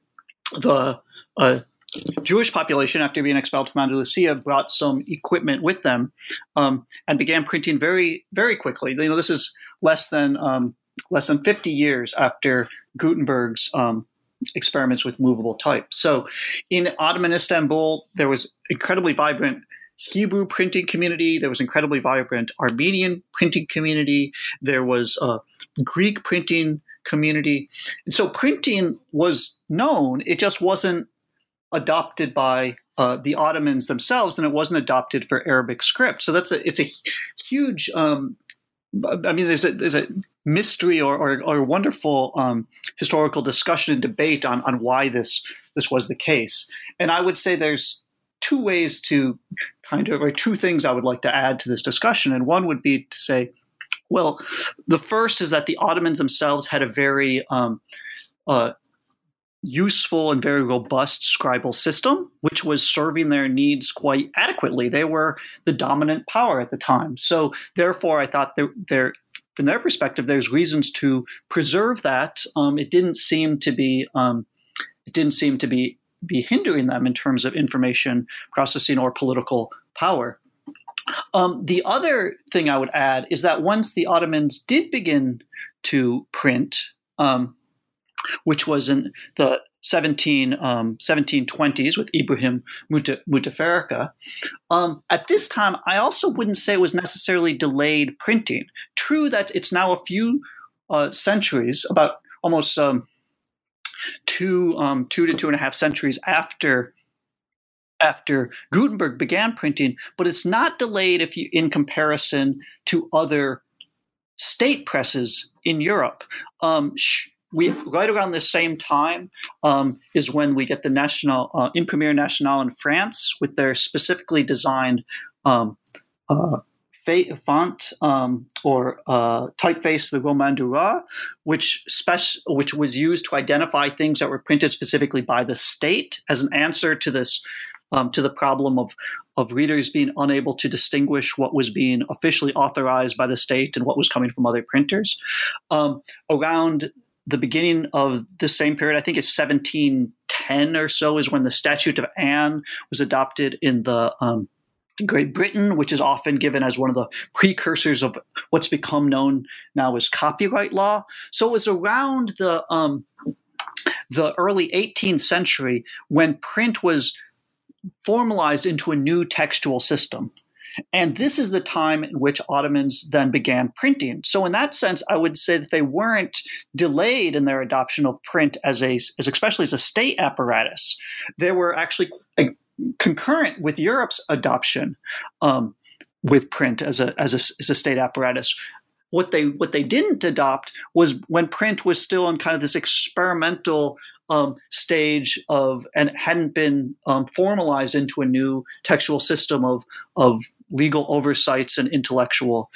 Jewish population, after being expelled from Andalusia, brought some equipment with them and began printing very, very quickly. This is less than 50 years after Gutenberg's experiments with movable type. So in Ottoman Istanbul, there was incredibly vibrant Hebrew printing community. There was incredibly vibrant Armenian printing community. There was a Greek printing community. And so printing was known. It just wasn't adopted by the Ottomans themselves, and it wasn't adopted for Arabic script. So it's a huge. There's a mystery or wonderful historical discussion and debate on why this was the case. And I would say there's two ways to two things I would like to add to this discussion. And one would be to say, well, the first is that the Ottomans themselves had a very useful and very robust scribal system, which was serving their needs quite adequately. They were the dominant power at the time. So therefore, I thought for from their perspective, there's reasons to preserve that. It didn't seem to be hindering them in terms of information processing or political power. The other thing I would add is that once the Ottomans did begin to print, which was in the 1720s with Ibrahim Mutafarrika, at this time, I also wouldn't say it was necessarily delayed printing. True that it's now a few centuries, about almost 2 to 2.5 centuries after Gutenberg began printing, but it's not delayed in comparison to other state presses in Europe. Right around the same time is when we get the National Imprimerie Nationale in France with their specifically designed font or typeface, the Romain Duras, which was used to identify things that were printed specifically by the state as an answer to this to the problem of readers being unable to distinguish what was being officially authorized by the state and what was coming from other printers. Around the beginning of the same period, I think it's 1710 or so, is when the Statute of Anne was adopted in the Great Britain, which is often given as one of the precursors of what's become known now as copyright law. So it was around the early 18th century when print was formalized into a new textual system. And this is the time in which Ottomans then began printing. So in that sense, I would say that they weren't delayed in their adoption of print as especially as a state apparatus. They were actually concurrent with Europe's adoption with print as a state apparatus. What they didn't adopt was when print was still in kind of this experimental stage and hadn't been formalized into a new textual system of legal oversights and intellectual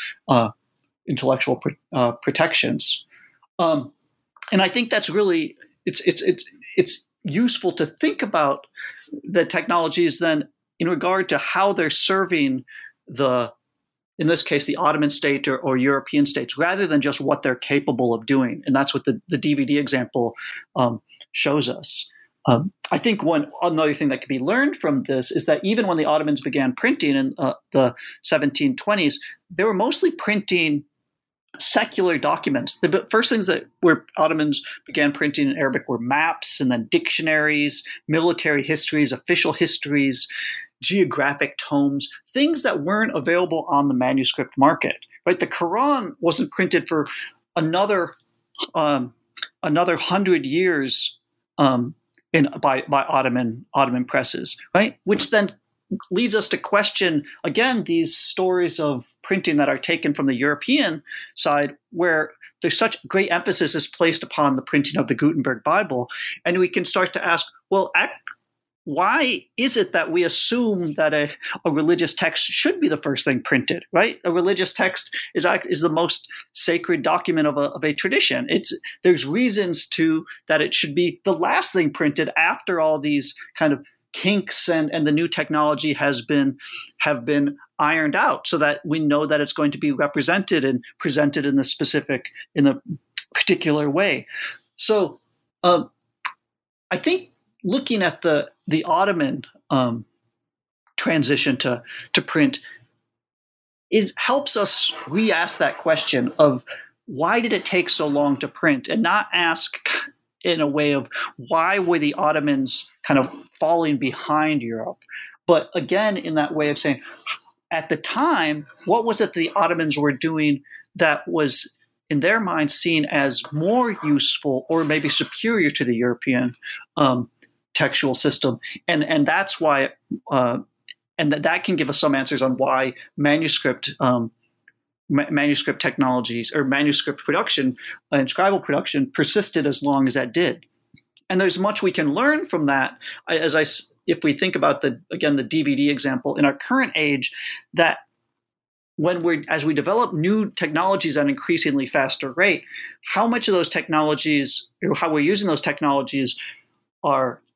protections. And I think that's really it's useful to think about the technologies then in regard to how they're serving in this case, the Ottoman state or European states, rather than just what they're capable of doing. And that's what the DVD example shows us. I think another thing that could be learned from this is that even when the Ottomans began printing in the 1720s, they were mostly printing secular documents. The first things that Ottomans began printing in Arabic were maps, and then dictionaries, military histories, official histories, geographic tomes, things that weren't available on the manuscript market. Right? The Quran wasn't printed for another 100 years by Ottoman presses, right? Which then leads us to question again these stories of printing that are taken from the European side, where there's such great emphasis is placed upon the printing of the Gutenberg Bible, and we can start to ask, well, why is it that we assume that a religious text should be the first thing printed, right? A religious text is the most sacred document of a tradition. There's reasons that it should be the last thing printed after all these kind of kinks and the new technology have been ironed out, so that we know that it's going to be represented and presented in a particular way. So I think looking at the Ottoman transition to print helps us re-ask that question of why did it take so long to print, and not ask in a way of why were the Ottomans kind of falling behind Europe, but again in that way of saying, at the time, what was it the Ottomans were doing that was in their minds seen as more useful or maybe superior to the European textual system, and that's why, and that can give us some answers on why manuscript technologies or manuscript production and scribal production persisted as long as that did. And there's much we can learn from that. If we think about the DVD example in our current age, that as we develop new technologies at an increasingly faster rate, how much of those technologies, or how we're using those technologies, are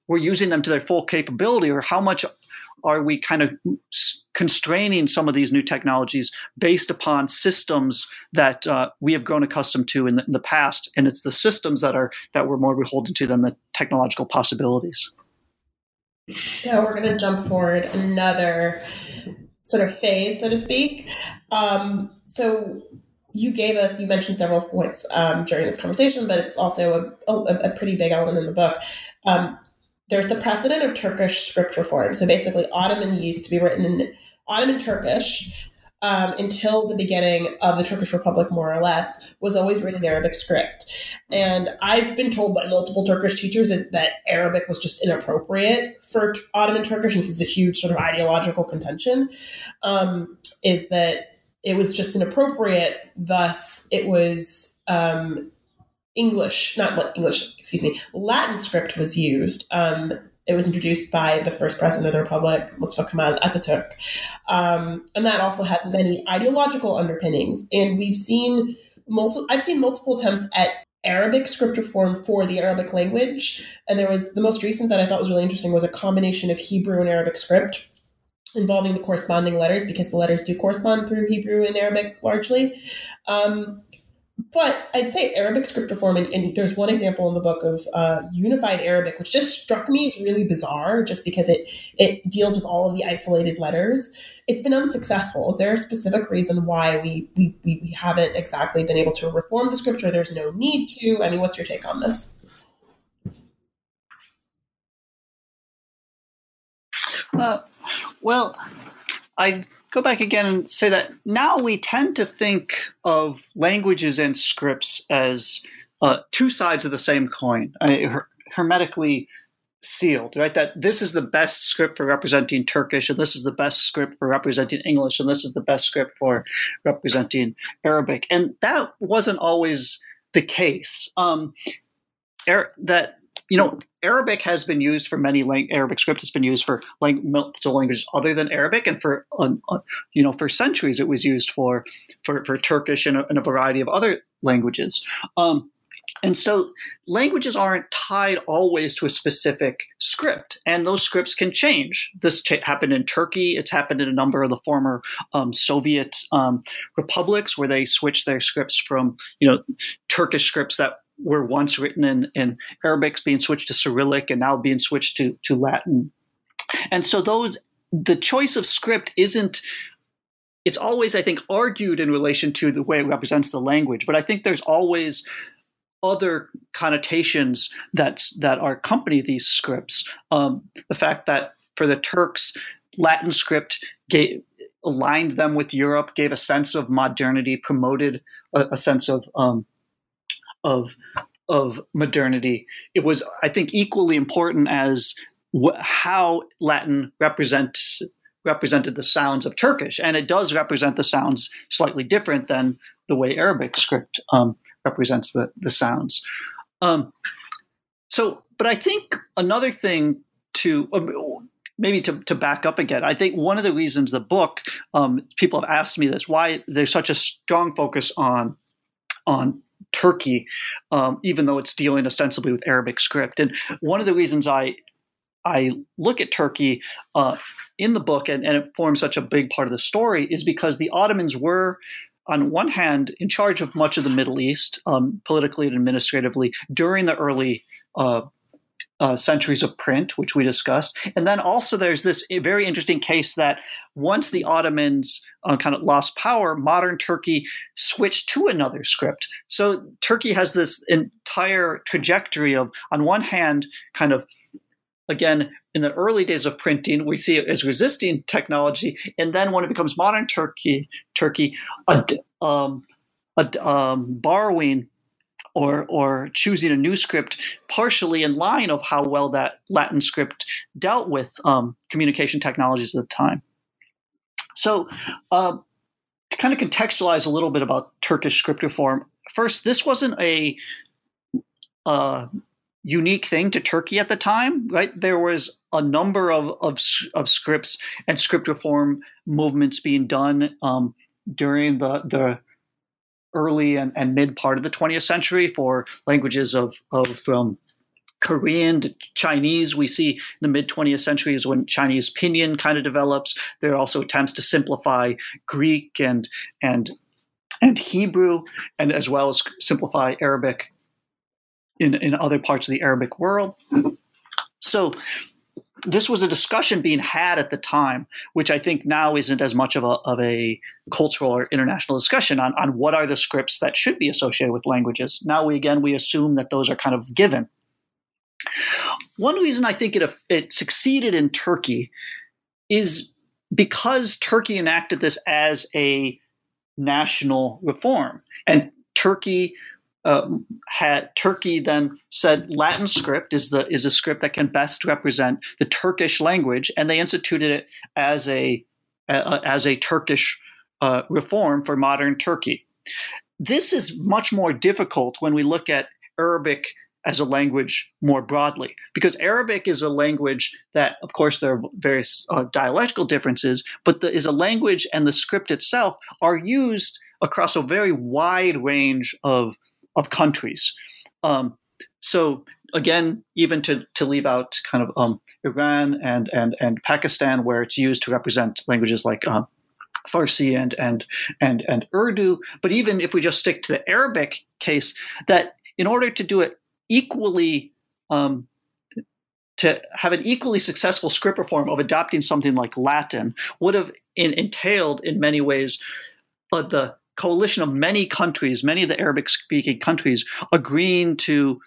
we're using them to their full capability, or how much are we kind of constraining some of these new technologies based upon systems that we have grown accustomed to in the past, and it's the systems that we're more beholden to than the technological possibilities. So we're going to jump forward another sort of phase, so to speak. So you mentioned several points during this conversation, but it's also a pretty big element in the book. There's the precedent of Turkish script reform. So basically, Ottoman used to be written in Ottoman Turkish until the beginning of the Turkish Republic, more or less, was always written in Arabic script. And I've been told by multiple Turkish teachers that Arabic was just inappropriate for Ottoman Turkish. And this is a huge sort of ideological contention, is that it was just inappropriate. Thus, it was Latin script was used. It was introduced by the first president of the Republic, Mustafa Kemal Atatürk. And that also has many ideological underpinnings. And I've seen multiple attempts at Arabic script reform for the Arabic language. And there was the most recent that I thought was really interesting was a combination of Hebrew and Arabic script involving the corresponding letters, because the letters do correspond through Hebrew and Arabic largely. But I'd say Arabic script reform, and there's one example in the book of unified Arabic, which just struck me as really bizarre just because it deals with all of the isolated letters. It's been unsuccessful. Is there a specific reason why we haven't exactly been able to reform the script, or there's no need to? I mean, what's your take on this? Well, I go back again and say that now we tend to think of languages and scripts as two sides of the same coin, hermetically sealed, right? That this is the best script for representing Turkish, and this is the best script for representing English, and this is the best script for representing Arabic. And that wasn't always the case. Arabic has been used for many Arabic script has been used for multiple languages other than Arabic, and for centuries it was used for Turkish and a variety of other languages. And so languages aren't tied always to a specific script, and those scripts can change. This happened in Turkey. It's happened in a number of the former Soviet republics, where they switched their scripts from Turkish scripts that were once written in Arabic being switched to Cyrillic and now being switched to Latin. And so the choice of script it's always, I think, argued in relation to the way it represents the language. But I think there's always other connotations that accompany these scripts. The fact that for the Turks, Latin script aligned them with Europe, gave a sense of modernity, promoted a sense of modernity. It was, I think, equally important as how Latin represented the sounds of Turkish, and it does represent the sounds slightly different than the way Arabic script represents the sounds. But I think another thing maybe to back up again, I think one of the reasons the book, people have asked me this, why there's such a strong focus on Turkey, even though it's dealing ostensibly with Arabic script. And one of the reasons I look at Turkey in the book, and it forms such a big part of the story, is because the Ottomans were, on one hand, in charge of much of the Middle East, politically and administratively, during the early centuries of print, which we discussed. And then also there's this very interesting case that once the Ottomans kind of lost power, modern Turkey switched to another script. So Turkey has this entire trajectory of, on one hand, kind of, again, in the early days of printing, we see it as resisting technology. And then when it becomes modern Turkey borrowing or choosing a new script partially in line of how well that Latin script dealt with communication technologies at the time. So to kind of contextualize a little bit about Turkish script reform, first, this wasn't a unique thing to Turkey at the time, right? There was a number of scripts and script reform movements being done during the early and mid part of the 20th century for languages of Korean to Chinese. We see in the mid-20th century is when Chinese pinyin kind of develops. There are also attempts to simplify Greek and Hebrew, and as well as simplify Arabic in other parts of the Arabic world. So this was a discussion being had at the time, which I think now isn't as much of a cultural or international discussion on what are the scripts that should be associated with languages. Now we assume that those are kind of given. One reason I think it succeeded in Turkey is because Turkey enacted this as a national reform, and Turkey then said Latin script is a script that can best represent the Turkish language, and they instituted it as a Turkish reform for modern Turkey. This is much more difficult when we look at Arabic as a language more broadly, because Arabic is a language that, of course, there are various dialectical differences, but is a language, and the script itself are used across a very wide range of countries. So again, even to leave out kind of Iran and Pakistan, where it's used to represent languages like Farsi and Urdu. But even if we just stick to the Arabic case, that in order to do it equally, to have an equally successful script reform of adopting something like Latin would have entailed in many ways the coalition of many countries, many of the Arabic-speaking countries, agreeing to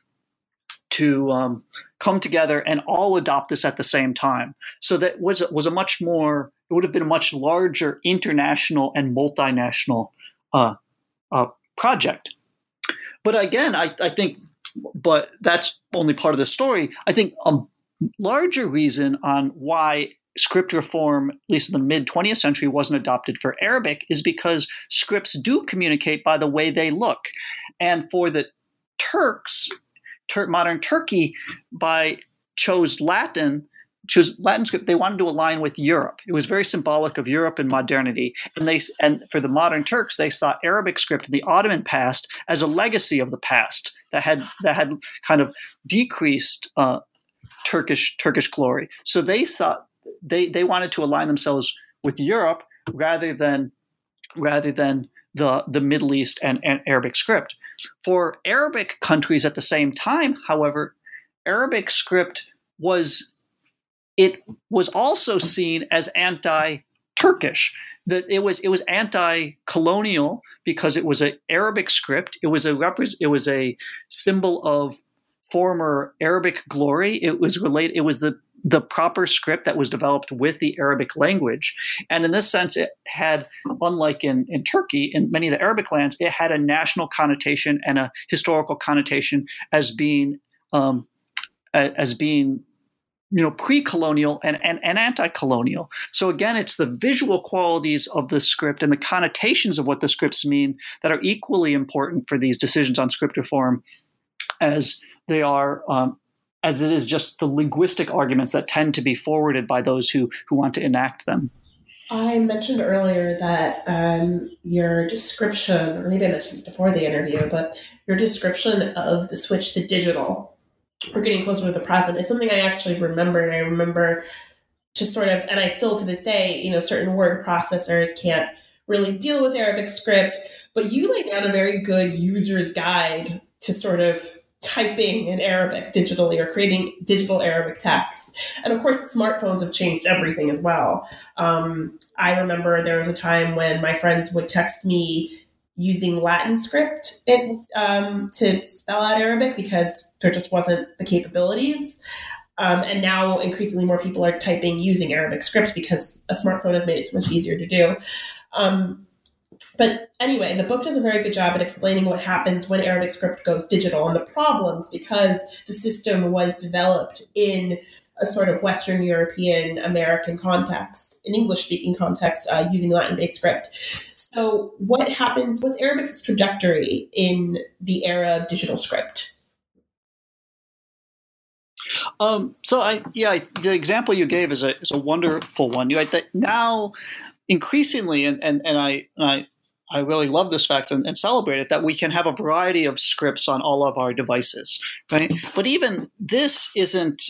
come together and all adopt this at the same time. So that was a much more. It would have been a much larger international and multinational project. But again, I think, but that's only part of the story. I think a larger reason on why script reform, at least in the mid-20th century, wasn't adopted for Arabic is because scripts do communicate by the way they look. And for the Turks, modern Turkey, chose Latin script. They wanted to align with Europe. It was very symbolic of Europe and modernity. And for the modern Turks, they saw Arabic script in the Ottoman past as a legacy of the past that had kind of decreased Turkish glory. So they thought they wanted to align themselves with Europe rather than the Middle East and Arabic script. For Arabic countries at the same time, however, Arabic script was also seen as anti-Turkish. That it was anti-colonial because it was an Arabic script. It was a symbol of former Arabic glory. It was the proper script that was developed with the Arabic language. And in this sense, it had, unlike in Turkey, in many of the Arabic lands, it had a national connotation and a historical connotation as being pre-colonial and anti-colonial. So again, it's the visual qualities of the script and the connotations of what the scripts mean that are equally important for these decisions on script reform as they are as it is just the linguistic arguments that tend to be forwarded by those who want to enact them. I mentioned earlier that your description, or maybe I mentioned this before the interview, but your description of the switch to digital, or getting closer to the present, is something I actually remembered. I remember just sort of, and I still to this day, certain word processors can't really deal with Arabic script, but you laid down a very good user's guide to sort of typing in Arabic digitally or creating digital Arabic text. And of course, smartphones have changed everything as well. I remember there was a time when my friends would text me using Latin script to spell out Arabic because there just wasn't the capabilities. And now increasingly more people are typing using Arabic script because a smartphone has made it so much easier to do. But anyway, the book does a very good job at explaining what happens when Arabic script goes digital and the problems, because the system was developed in a sort of Western European American context, an English-speaking context, using Latin-based script. So what happens, what's Arabic's trajectory in the era of digital script? The example you gave is a wonderful one. That now increasingly, and I really love this fact and celebrate it, that we can have a variety of scripts on all of our devices, right? But even this is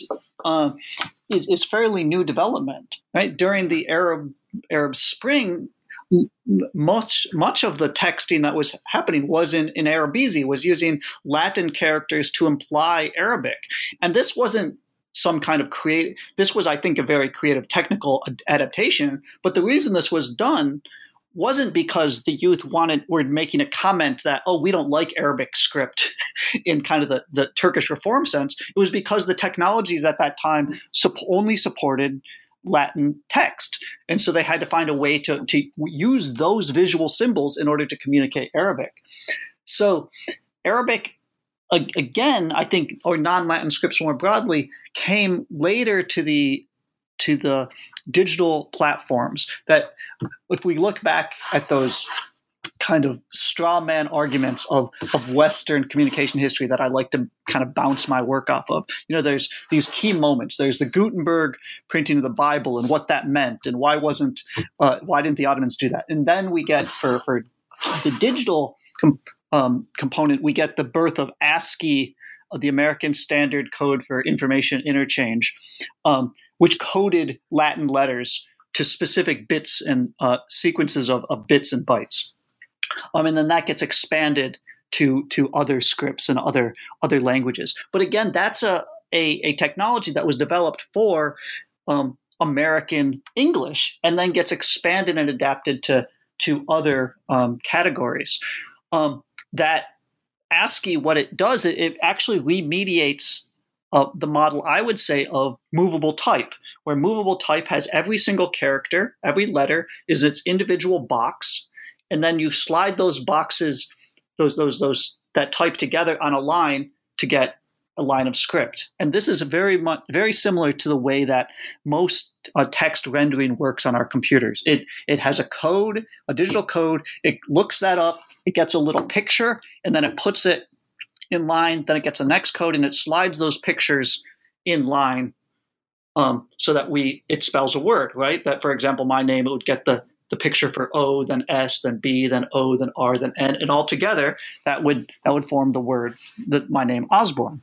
fairly new development, right? During the Arab Spring, much of the texting that was happening was in Arabizi, was using Latin characters to imply Arabic. And this wasn't some kind of this was, I think, a very creative technical adaptation. But the reason this was done wasn't because the youth were making a comment that, oh, we don't like Arabic script in kind of the Turkish reform sense. It was because the technologies at that time only supported Latin text. And so they had to find a way to use those visual symbols in order to communicate Arabic. So Arabic, again, I think, or non-Latin scripts more broadly, came later to the digital platforms. That if we look back at those kind of straw man arguments of Western communication history that I like to kind of bounce my work off of, there's these key moments. There's the Gutenberg printing of the Bible and what that meant, and why didn't the Ottomans do that? And then we get for the digital component, we get the birth of ASCII, the American Standard Code for Information Interchange, which coded Latin letters to specific bits and sequences of bits and bytes. And then that gets expanded to other scripts and other languages. But again, that's a technology that was developed for American English and then gets expanded and adapted to other categories. That ASCII, what it does, it actually remediates the model, I would say, of movable type, where movable type has every single character, every letter is its individual box, and then you slide those boxes, those that type together on a line to get a line of script. And this is very similar to the way that most text rendering works on our computers. It has a code, a digital code. It looks that up. It gets a little picture, and then it puts it in line. Then it gets the next code, and it slides those pictures in line so that it spells a word, right? That, for example, my name, it would get the picture for O, then S, then B, then O, then R, then N, and all together that would form the word, my name, Osborne.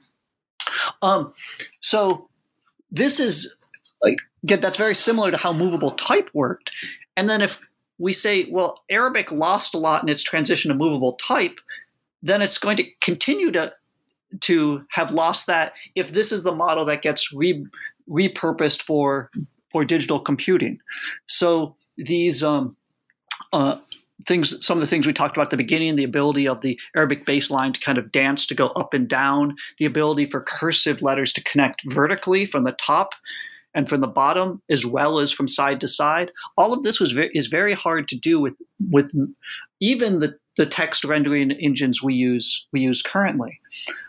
So this is that's very similar to how movable type worked. And then if we say, well, Arabic lost a lot in its transition to movable type, then it's going to continue to have lost that if this is the model that gets repurposed for digital computing. So these things, some of the things we talked about at the beginning, the ability of the Arabic baseline to kind of dance, to go up and down, the ability for cursive letters to connect vertically from the top and from the bottom, as well as from side to side. All of this is very hard to do with even the text rendering engines we use currently,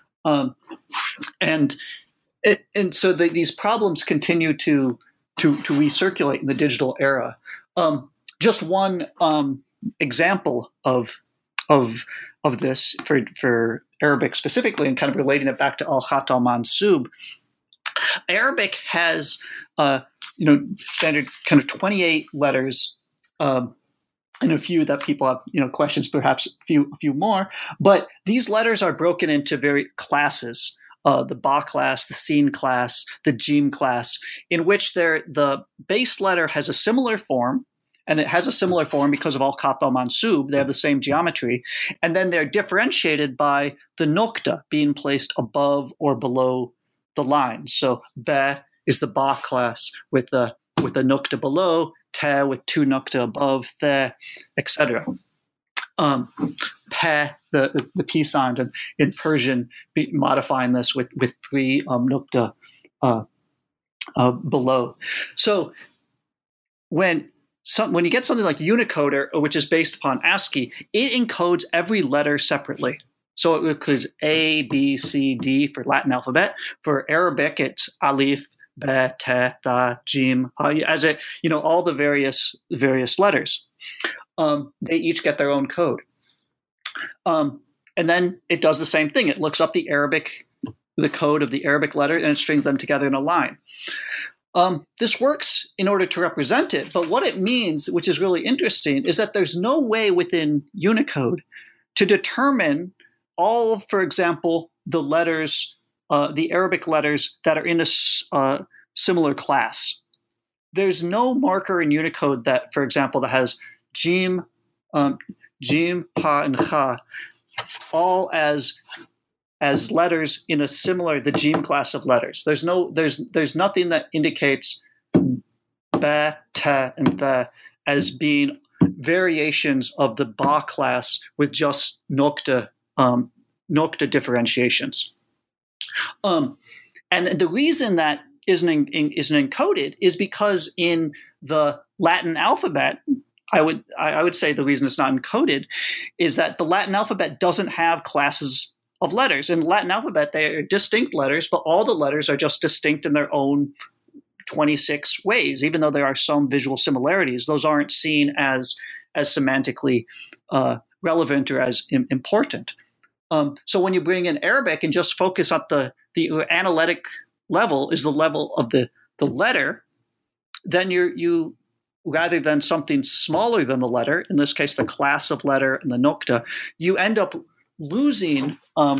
and so these problems continue to recirculate in the digital era. Just one example of this for Arabic specifically, and kind of relating it back to Al-Khat al-Mansub. Arabic has standard kind of 28 letters, and a few that people have questions, perhaps a few more. But these letters are broken into very classes. The Ba class, the Sin class, the Jim class, in which the base letter has a similar form, and it has a similar form because of Al-Khat al-Mansub. They have the same geometry. And then they're differentiated by the nokta being placed above or below the line. So Be is the Ba class with the nokta below, Te with two nokta above, The, etc. Pe, the P sound, and in Persian, modifying this with three nokta below. So when you get something like Unicode, which is based upon ASCII, it encodes every letter separately. So it includes A, B, C, D for Latin alphabet. For Arabic, it's Alif, Be, Te, Ta, Jim, as all the various letters. They each get their own code. And then it does the same thing. It looks up the code of the Arabic letter, and it strings them together in a line. This works in order to represent it, but what it means, which is really interesting, is that there's no way within Unicode to determine all of, for example, the letters, the Arabic letters that are in a similar class. There's no marker in Unicode that, for example, that has Jim, Pa, and Kha all as letters in a similar, the Jim class of letters. There's nothing that indicates Ba, Ta, and Tha as being variations of the Ba class with just Nokta differentiations. And the reason that isn't encoded is because in the Latin alphabet, I would say the reason it's not encoded is that the Latin alphabet doesn't have classes of letters. In the Latin alphabet, they are distinct letters, but all the letters are just distinct in their own 26 ways. Even though there are some visual similarities, those aren't seen as semantically relevant or as important. So when you bring in Arabic and just focus on the analytic level is the level of the letter, then you rather than something smaller than the letter, in this case the class of letter and the nokta, you end up losing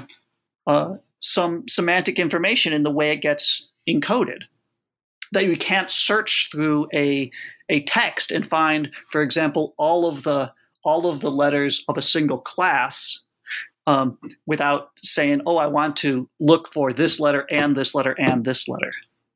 some semantic information in the way it gets encoded. That you can't search through a text and find, for example, all of the letters of a single class without saying, "Oh, I want to look for this letter and this letter and this letter."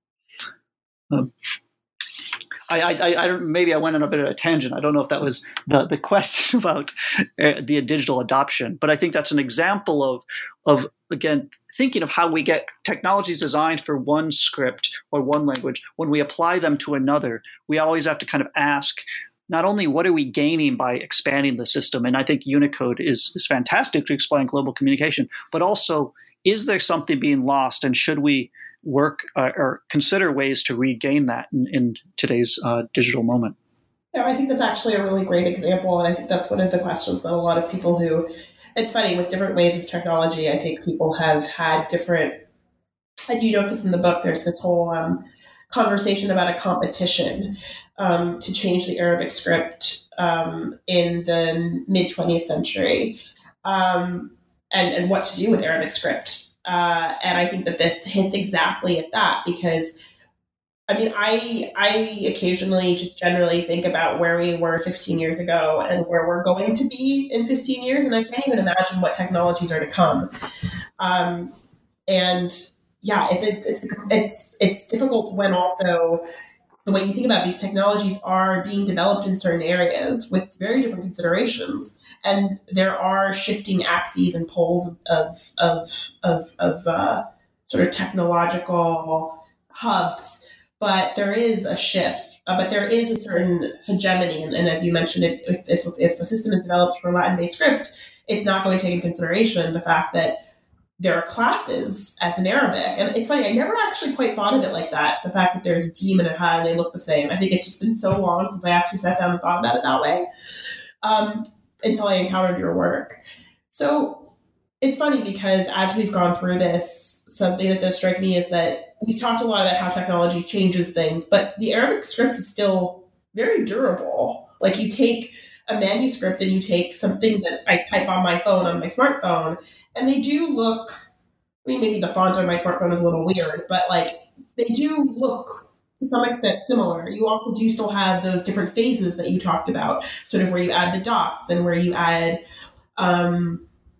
Maybe I went on a bit of a tangent. I don't know if that was the question about the digital adoption, but I think that's an example of again thinking of how we get technologies designed for one script or one language. When we apply them to another, we always have to kind of ask, not only what are we gaining by expanding the system, and I think Unicode is fantastic to explain global communication, but also is there something being lost, and should we work or consider ways to regain that in today's digital moment? Yeah, I think that's actually a really great example, and I think that's one of the questions that a lot of people who, it's funny, with different waves of technology, I think people have had different, and you note this in the book, there's this whole conversation about a competition to change the Arabic script in the mid-20th century and what to do with Arabic script. And I think that this hits exactly at that because, I mean, I occasionally just generally think about where we were 15 years ago and where we're going to be in 15 years, and I can't even imagine what technologies are to come. And yeah, it's difficult when also the way you think about these technologies are being developed in certain areas with very different considerations, and there are shifting axes and poles of sort of technological hubs. But there is a shift. But there is a certain hegemony, and as you mentioned, if a system is developed for Latin-based script, it's not going to take into consideration the fact that there are classes as in Arabic. And it's funny, I never actually quite thought of it like that, the fact that there's a Jim and a Ha and they look the same. I think it's just been so long since I actually sat down and thought about it that way until I encountered your work. So it's funny because as we've gone through this, something that does strike me is that we talked a lot about how technology changes things, but the Arabic script is still very durable. Like you take a manuscript and you take something that I type on my phone, on my smartphone, and they do look, I mean, maybe the font on my smartphone is a little weird, but like they do look to some extent similar. You also do still have those different phases that you talked about, sort of where you add the dots and where you add the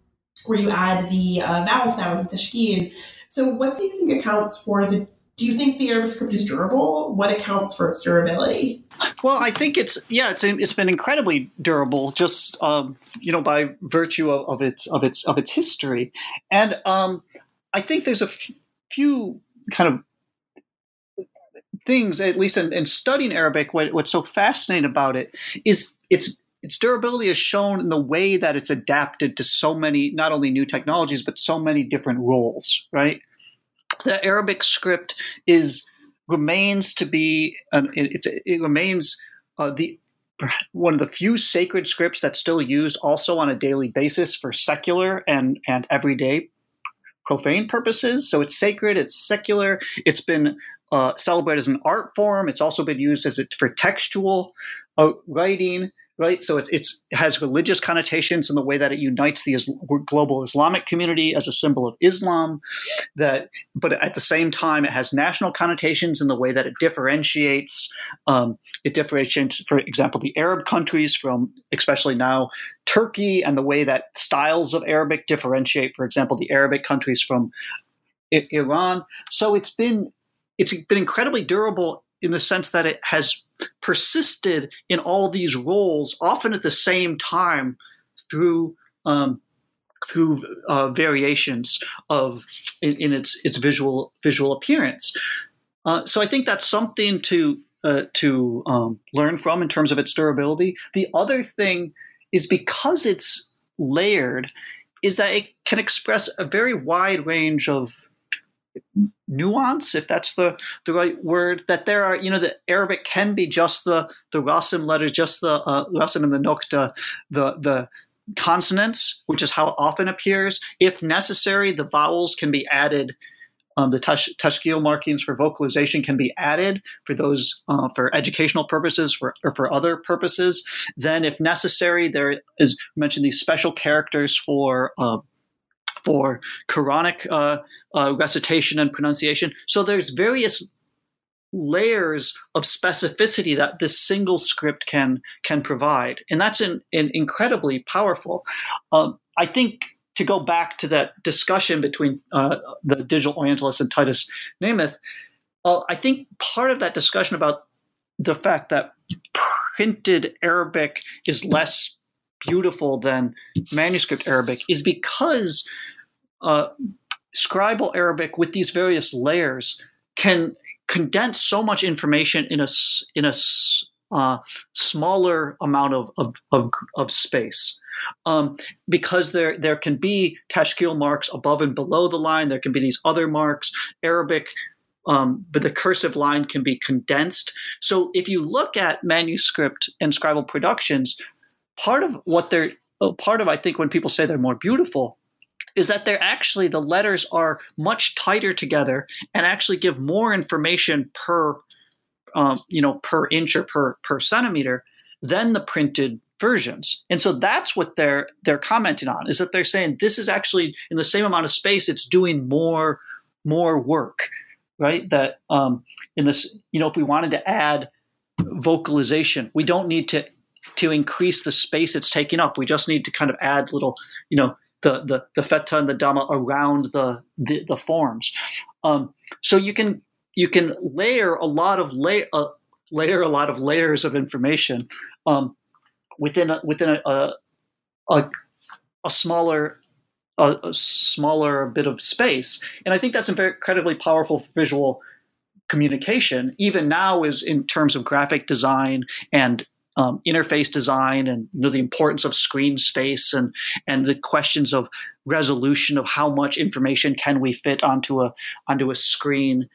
vowel sounds, the tashkil. So what do you think accounts for do you think the Arabic script is durable? What accounts for its durability? Well, I think it's been incredibly durable, just by virtue of its history, and I think there's a few kind of things, at least in studying Arabic. What's so fascinating about it is its durability is shown in the way that it's adapted to so many, not only new technologies, but so many different roles, right? The Arabic script remains to be it remains one of the few sacred scripts that's still used also on a daily basis for secular and everyday profane purposes. So it's sacred, it's secular, it's been celebrated as an art form. It's also been used for textual writing. Right, so it has religious connotations in the way that it unites the global Islamic community as a symbol of Islam. But at the same time, it has national connotations in the way that it differentiates. It differentiates, for example, the Arab countries from, especially now, Turkey, and the way that styles of Arabic differentiate, for example, the Arabic countries from Iran. So it's been incredibly durable in the sense that it has persisted in all these roles, often at the same time, through variations in its visual appearance. So I think that's something to learn from in terms of its durability. The other thing is, because it's layered, is that it can express a very wide range of nuance, if that's the right word. That there are, the Arabic can be just the Rasim letters, just the Rasim and the Nokta, the consonants, which is how it often appears. If necessary, the vowels can be added. The tashkil markings for vocalization can be added for those for educational purposes or for other purposes. Then, if necessary, there is mentioned these special characters for Quranic recitation and pronunciation. So there's various layers of specificity that this single script can provide, and that's incredibly powerful. I think, to go back to that discussion between the digital Orientalist and Titus Nemeth, I think part of that discussion about the fact that printed Arabic is less beautiful than manuscript Arabic is because scribal Arabic with these various layers can condense so much information in a smaller amount of space. Because there can be tashkil marks above and below the line. There can be these other marks. Arabic, but the cursive line can be condensed. So if you look at manuscript and scribal productions, part of I think when people say they're more beautiful is that the letters are much tighter together and actually give more information per inch or per centimeter than the printed versions. And so that's what they're commenting on, is that they're saying this is actually, in the same amount of space, it's doing more work, right? That in this, if we wanted to add vocalization, we don't need to increase the space it's taking up. We just need to kind of add little, the feta and the dhamma around the forms. So you can layer a lot of layers of information within a smaller bit of space, and I think that's a very incredibly powerful visual communication. Even now, is in terms of graphic design and interface design, and the importance of screen space and the questions of resolution of how much information can we fit onto a screen.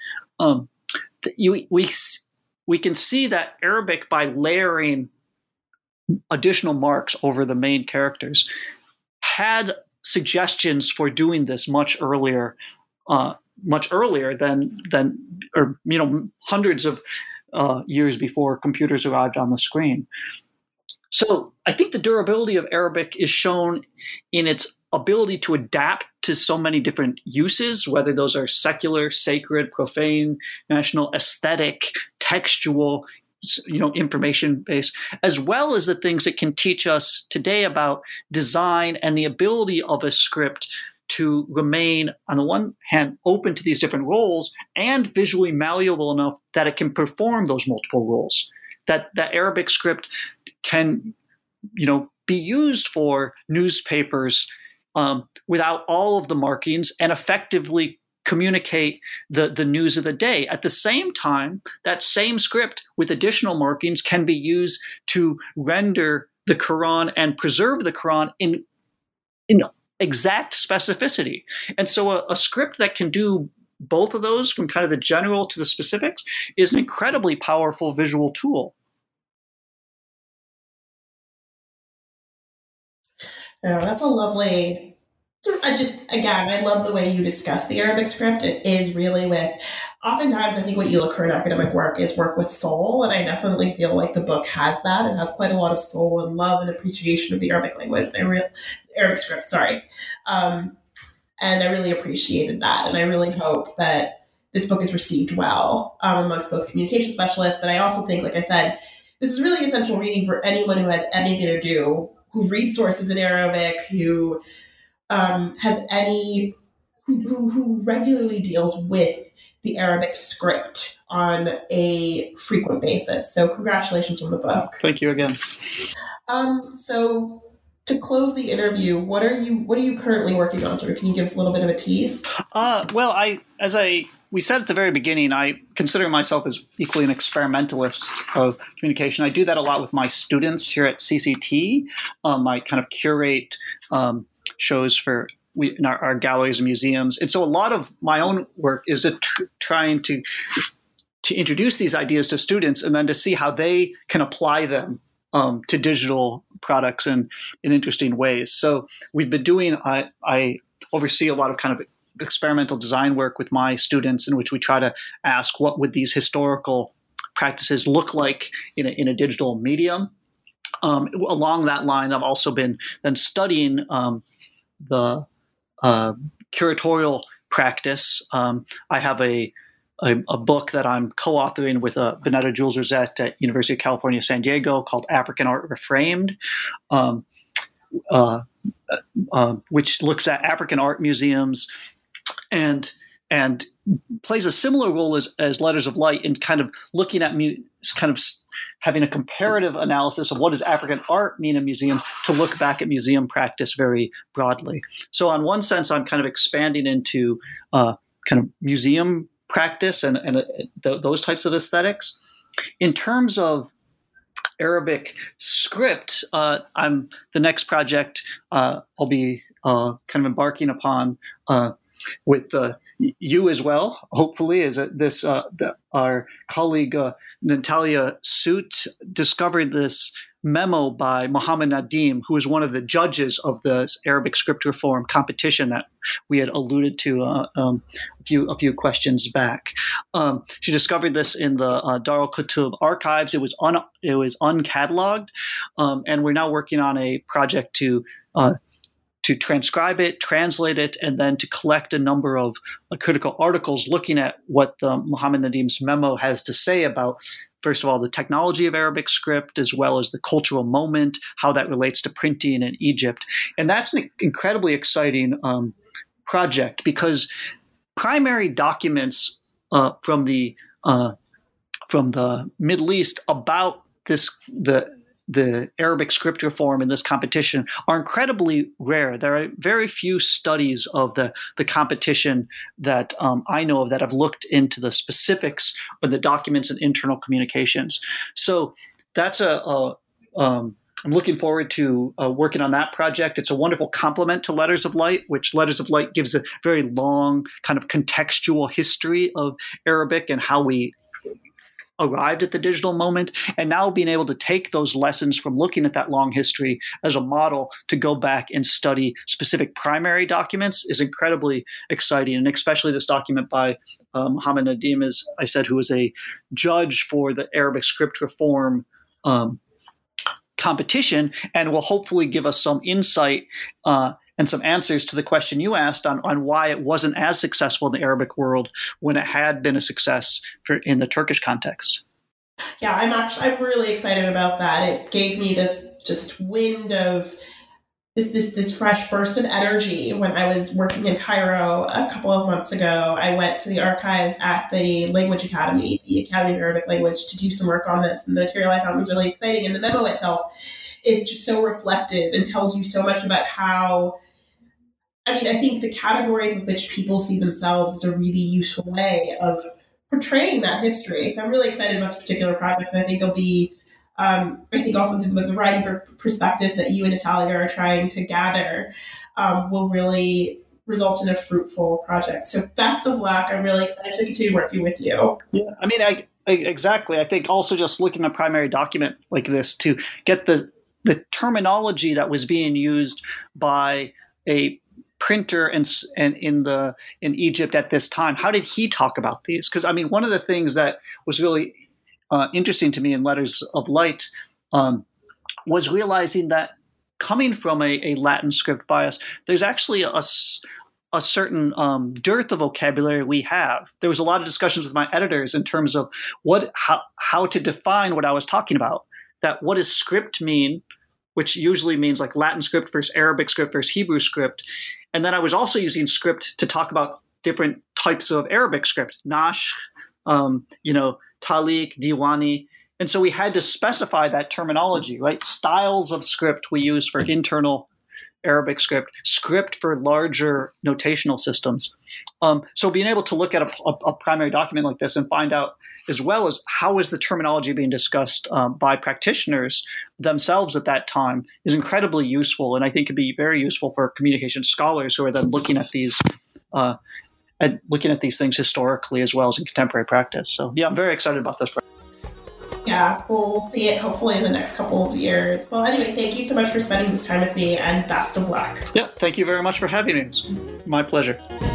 We can see that Arabic, by layering additional marks over the main characters, had suggestions for doing this much earlier than hundreds of years before computers arrived on the screen. So I think the durability of Arabic is shown in its ability to adapt to so many different uses, whether those are secular, sacred, profane, national, aesthetic, textual, information-based, as well as the things it can teach us today about design and the ability of a script to remain, on the one hand, open to these different roles and visually malleable enough that it can perform those multiple roles. That Arabic script can, be used for newspapers without all of the markings and effectively communicate the news of the day. At the same time, that same script with additional markings can be used to render the Quran and preserve the Quran in exact specificity. And so a script that can do both of those, from kind of the general to the specifics, is an incredibly powerful visual tool. Yeah, that's a I love the way you discuss the Arabic script. It is really oftentimes I think what you look for in academic work is work with soul. And I definitely feel like the book has that. It has quite a lot of soul and love and appreciation of the Arabic language, Arabic script, sorry. And I really appreciated that. And I really hope that this book is received well amongst both communication specialists. But I also think, like I said, this is really essential reading for anyone who has anything to do, who reads sources in Arabic, who has any, who regularly deals with the Arabic script on a frequent basis. So congratulations on the book. Thank you again. So to close the interview, what are you currently working on? Can you give us a little bit of a tease? We said at the very beginning, I consider myself as equally an experimentalist of communication. I do that a lot with my students here at CCT. I kind of curate shows for in our galleries and museums. And so a lot of my own work is trying to introduce these ideas to students and then to see how they can apply them to digital products in interesting ways. So we've been doing, I oversee a lot of kind of experimental design work with my students in which we try to ask what would these historical practices look like in a digital medium. Along that line, I've also been then studying the curatorial practice. I have a book that I'm co-authoring with Benetta Jules Rosette at University of California, San Diego, called African Art Reframed, which looks at African art museums and plays a similar role as Letters of Light in kind of looking at having a comparative analysis of what does African art mean in a museum to look back at museum practice very broadly. So on one sense, I'm kind of expanding into kind of museum practice and those types of aesthetics. In terms of Arabic script, I'm the next project I'll be kind of embarking upon with you as well, hopefully, is our colleague Natalia Soot discovered this memo by Mohammed Nadim, who is one of the judges of the Arabic script reform competition that we had alluded to a few questions back. She discovered this in the Dar al-Kutub archives. It was uncatalogued, and we're now working on a project to transcribe it, translate it, and then to collect a number of critical articles looking at what Mohammed Nadim's memo has to say about, first of all, the technology of Arabic script, as well as the cultural moment, how that relates to printing in Egypt. And that's an incredibly exciting project because primary documents from the Middle East about the Arabic script reform in this competition are incredibly rare. There are very few studies of the competition that I know of that have looked into the specifics of the documents and internal communications. So that's I'm looking forward to working on that project. It's a wonderful complement to Letters of Light, which Letters of Light gives a very long kind of contextual history of Arabic and how we arrived at the digital moment, and now being able to take those lessons from looking at that long history as a model to go back and study specific primary documents is incredibly exciting. And especially this document by Mohammed Nadim, as I said, who is a judge for the Arabic script reform competition, and will hopefully give us some insight and some answers to the question you asked on why it wasn't as successful in the Arabic world when it had been a success in the Turkish context. Yeah, I'm really excited about that. It gave me this just wind of this fresh burst of energy when I was working in Cairo a couple of months ago. I went to the archives at the Language Academy, the Academy of Arabic Language, to do some work on this. And the material I found was really exciting. And the memo itself is just so reflective and tells you so much about how, I think the categories with which people see themselves is a really useful way of portraying that history. So I'm really excited about this particular project. And I think it'll be, I think also the variety of perspectives that you and Natalia are trying to gather will really result in a fruitful project. So best of luck. I'm really excited to continue working with you. Yeah, exactly. I think also just looking at a primary document like this to get the terminology that was being used by a printer in Egypt at this time? How did he talk about these? Because I mean, one of the things that was really interesting to me in Letters of Light was realizing that coming from a Latin script bias, there's actually a certain dearth of vocabulary we have. There was a lot of discussions with my editors in terms of how to define what I was talking about. That what does script mean, which usually means like Latin script versus Arabic script versus Hebrew script. And then I was also using script to talk about different types of Arabic script, Nash, Talik, Diwani. And so we had to specify that terminology, right? Styles of script we use for internal Arabic script for larger notational systems. So being able to look at a primary document like this and find out as well as how is the terminology being discussed by practitioners themselves at that time is incredibly useful. And I think could be very useful for communication scholars who are then looking at these things historically as well as in contemporary practice. So yeah, I'm very excited about this project. Yeah, we'll see it hopefully in the next couple of years. Well, anyway, thank you so much for spending this time with me and best of luck. Yeah, thank you very much for having me. It's my pleasure.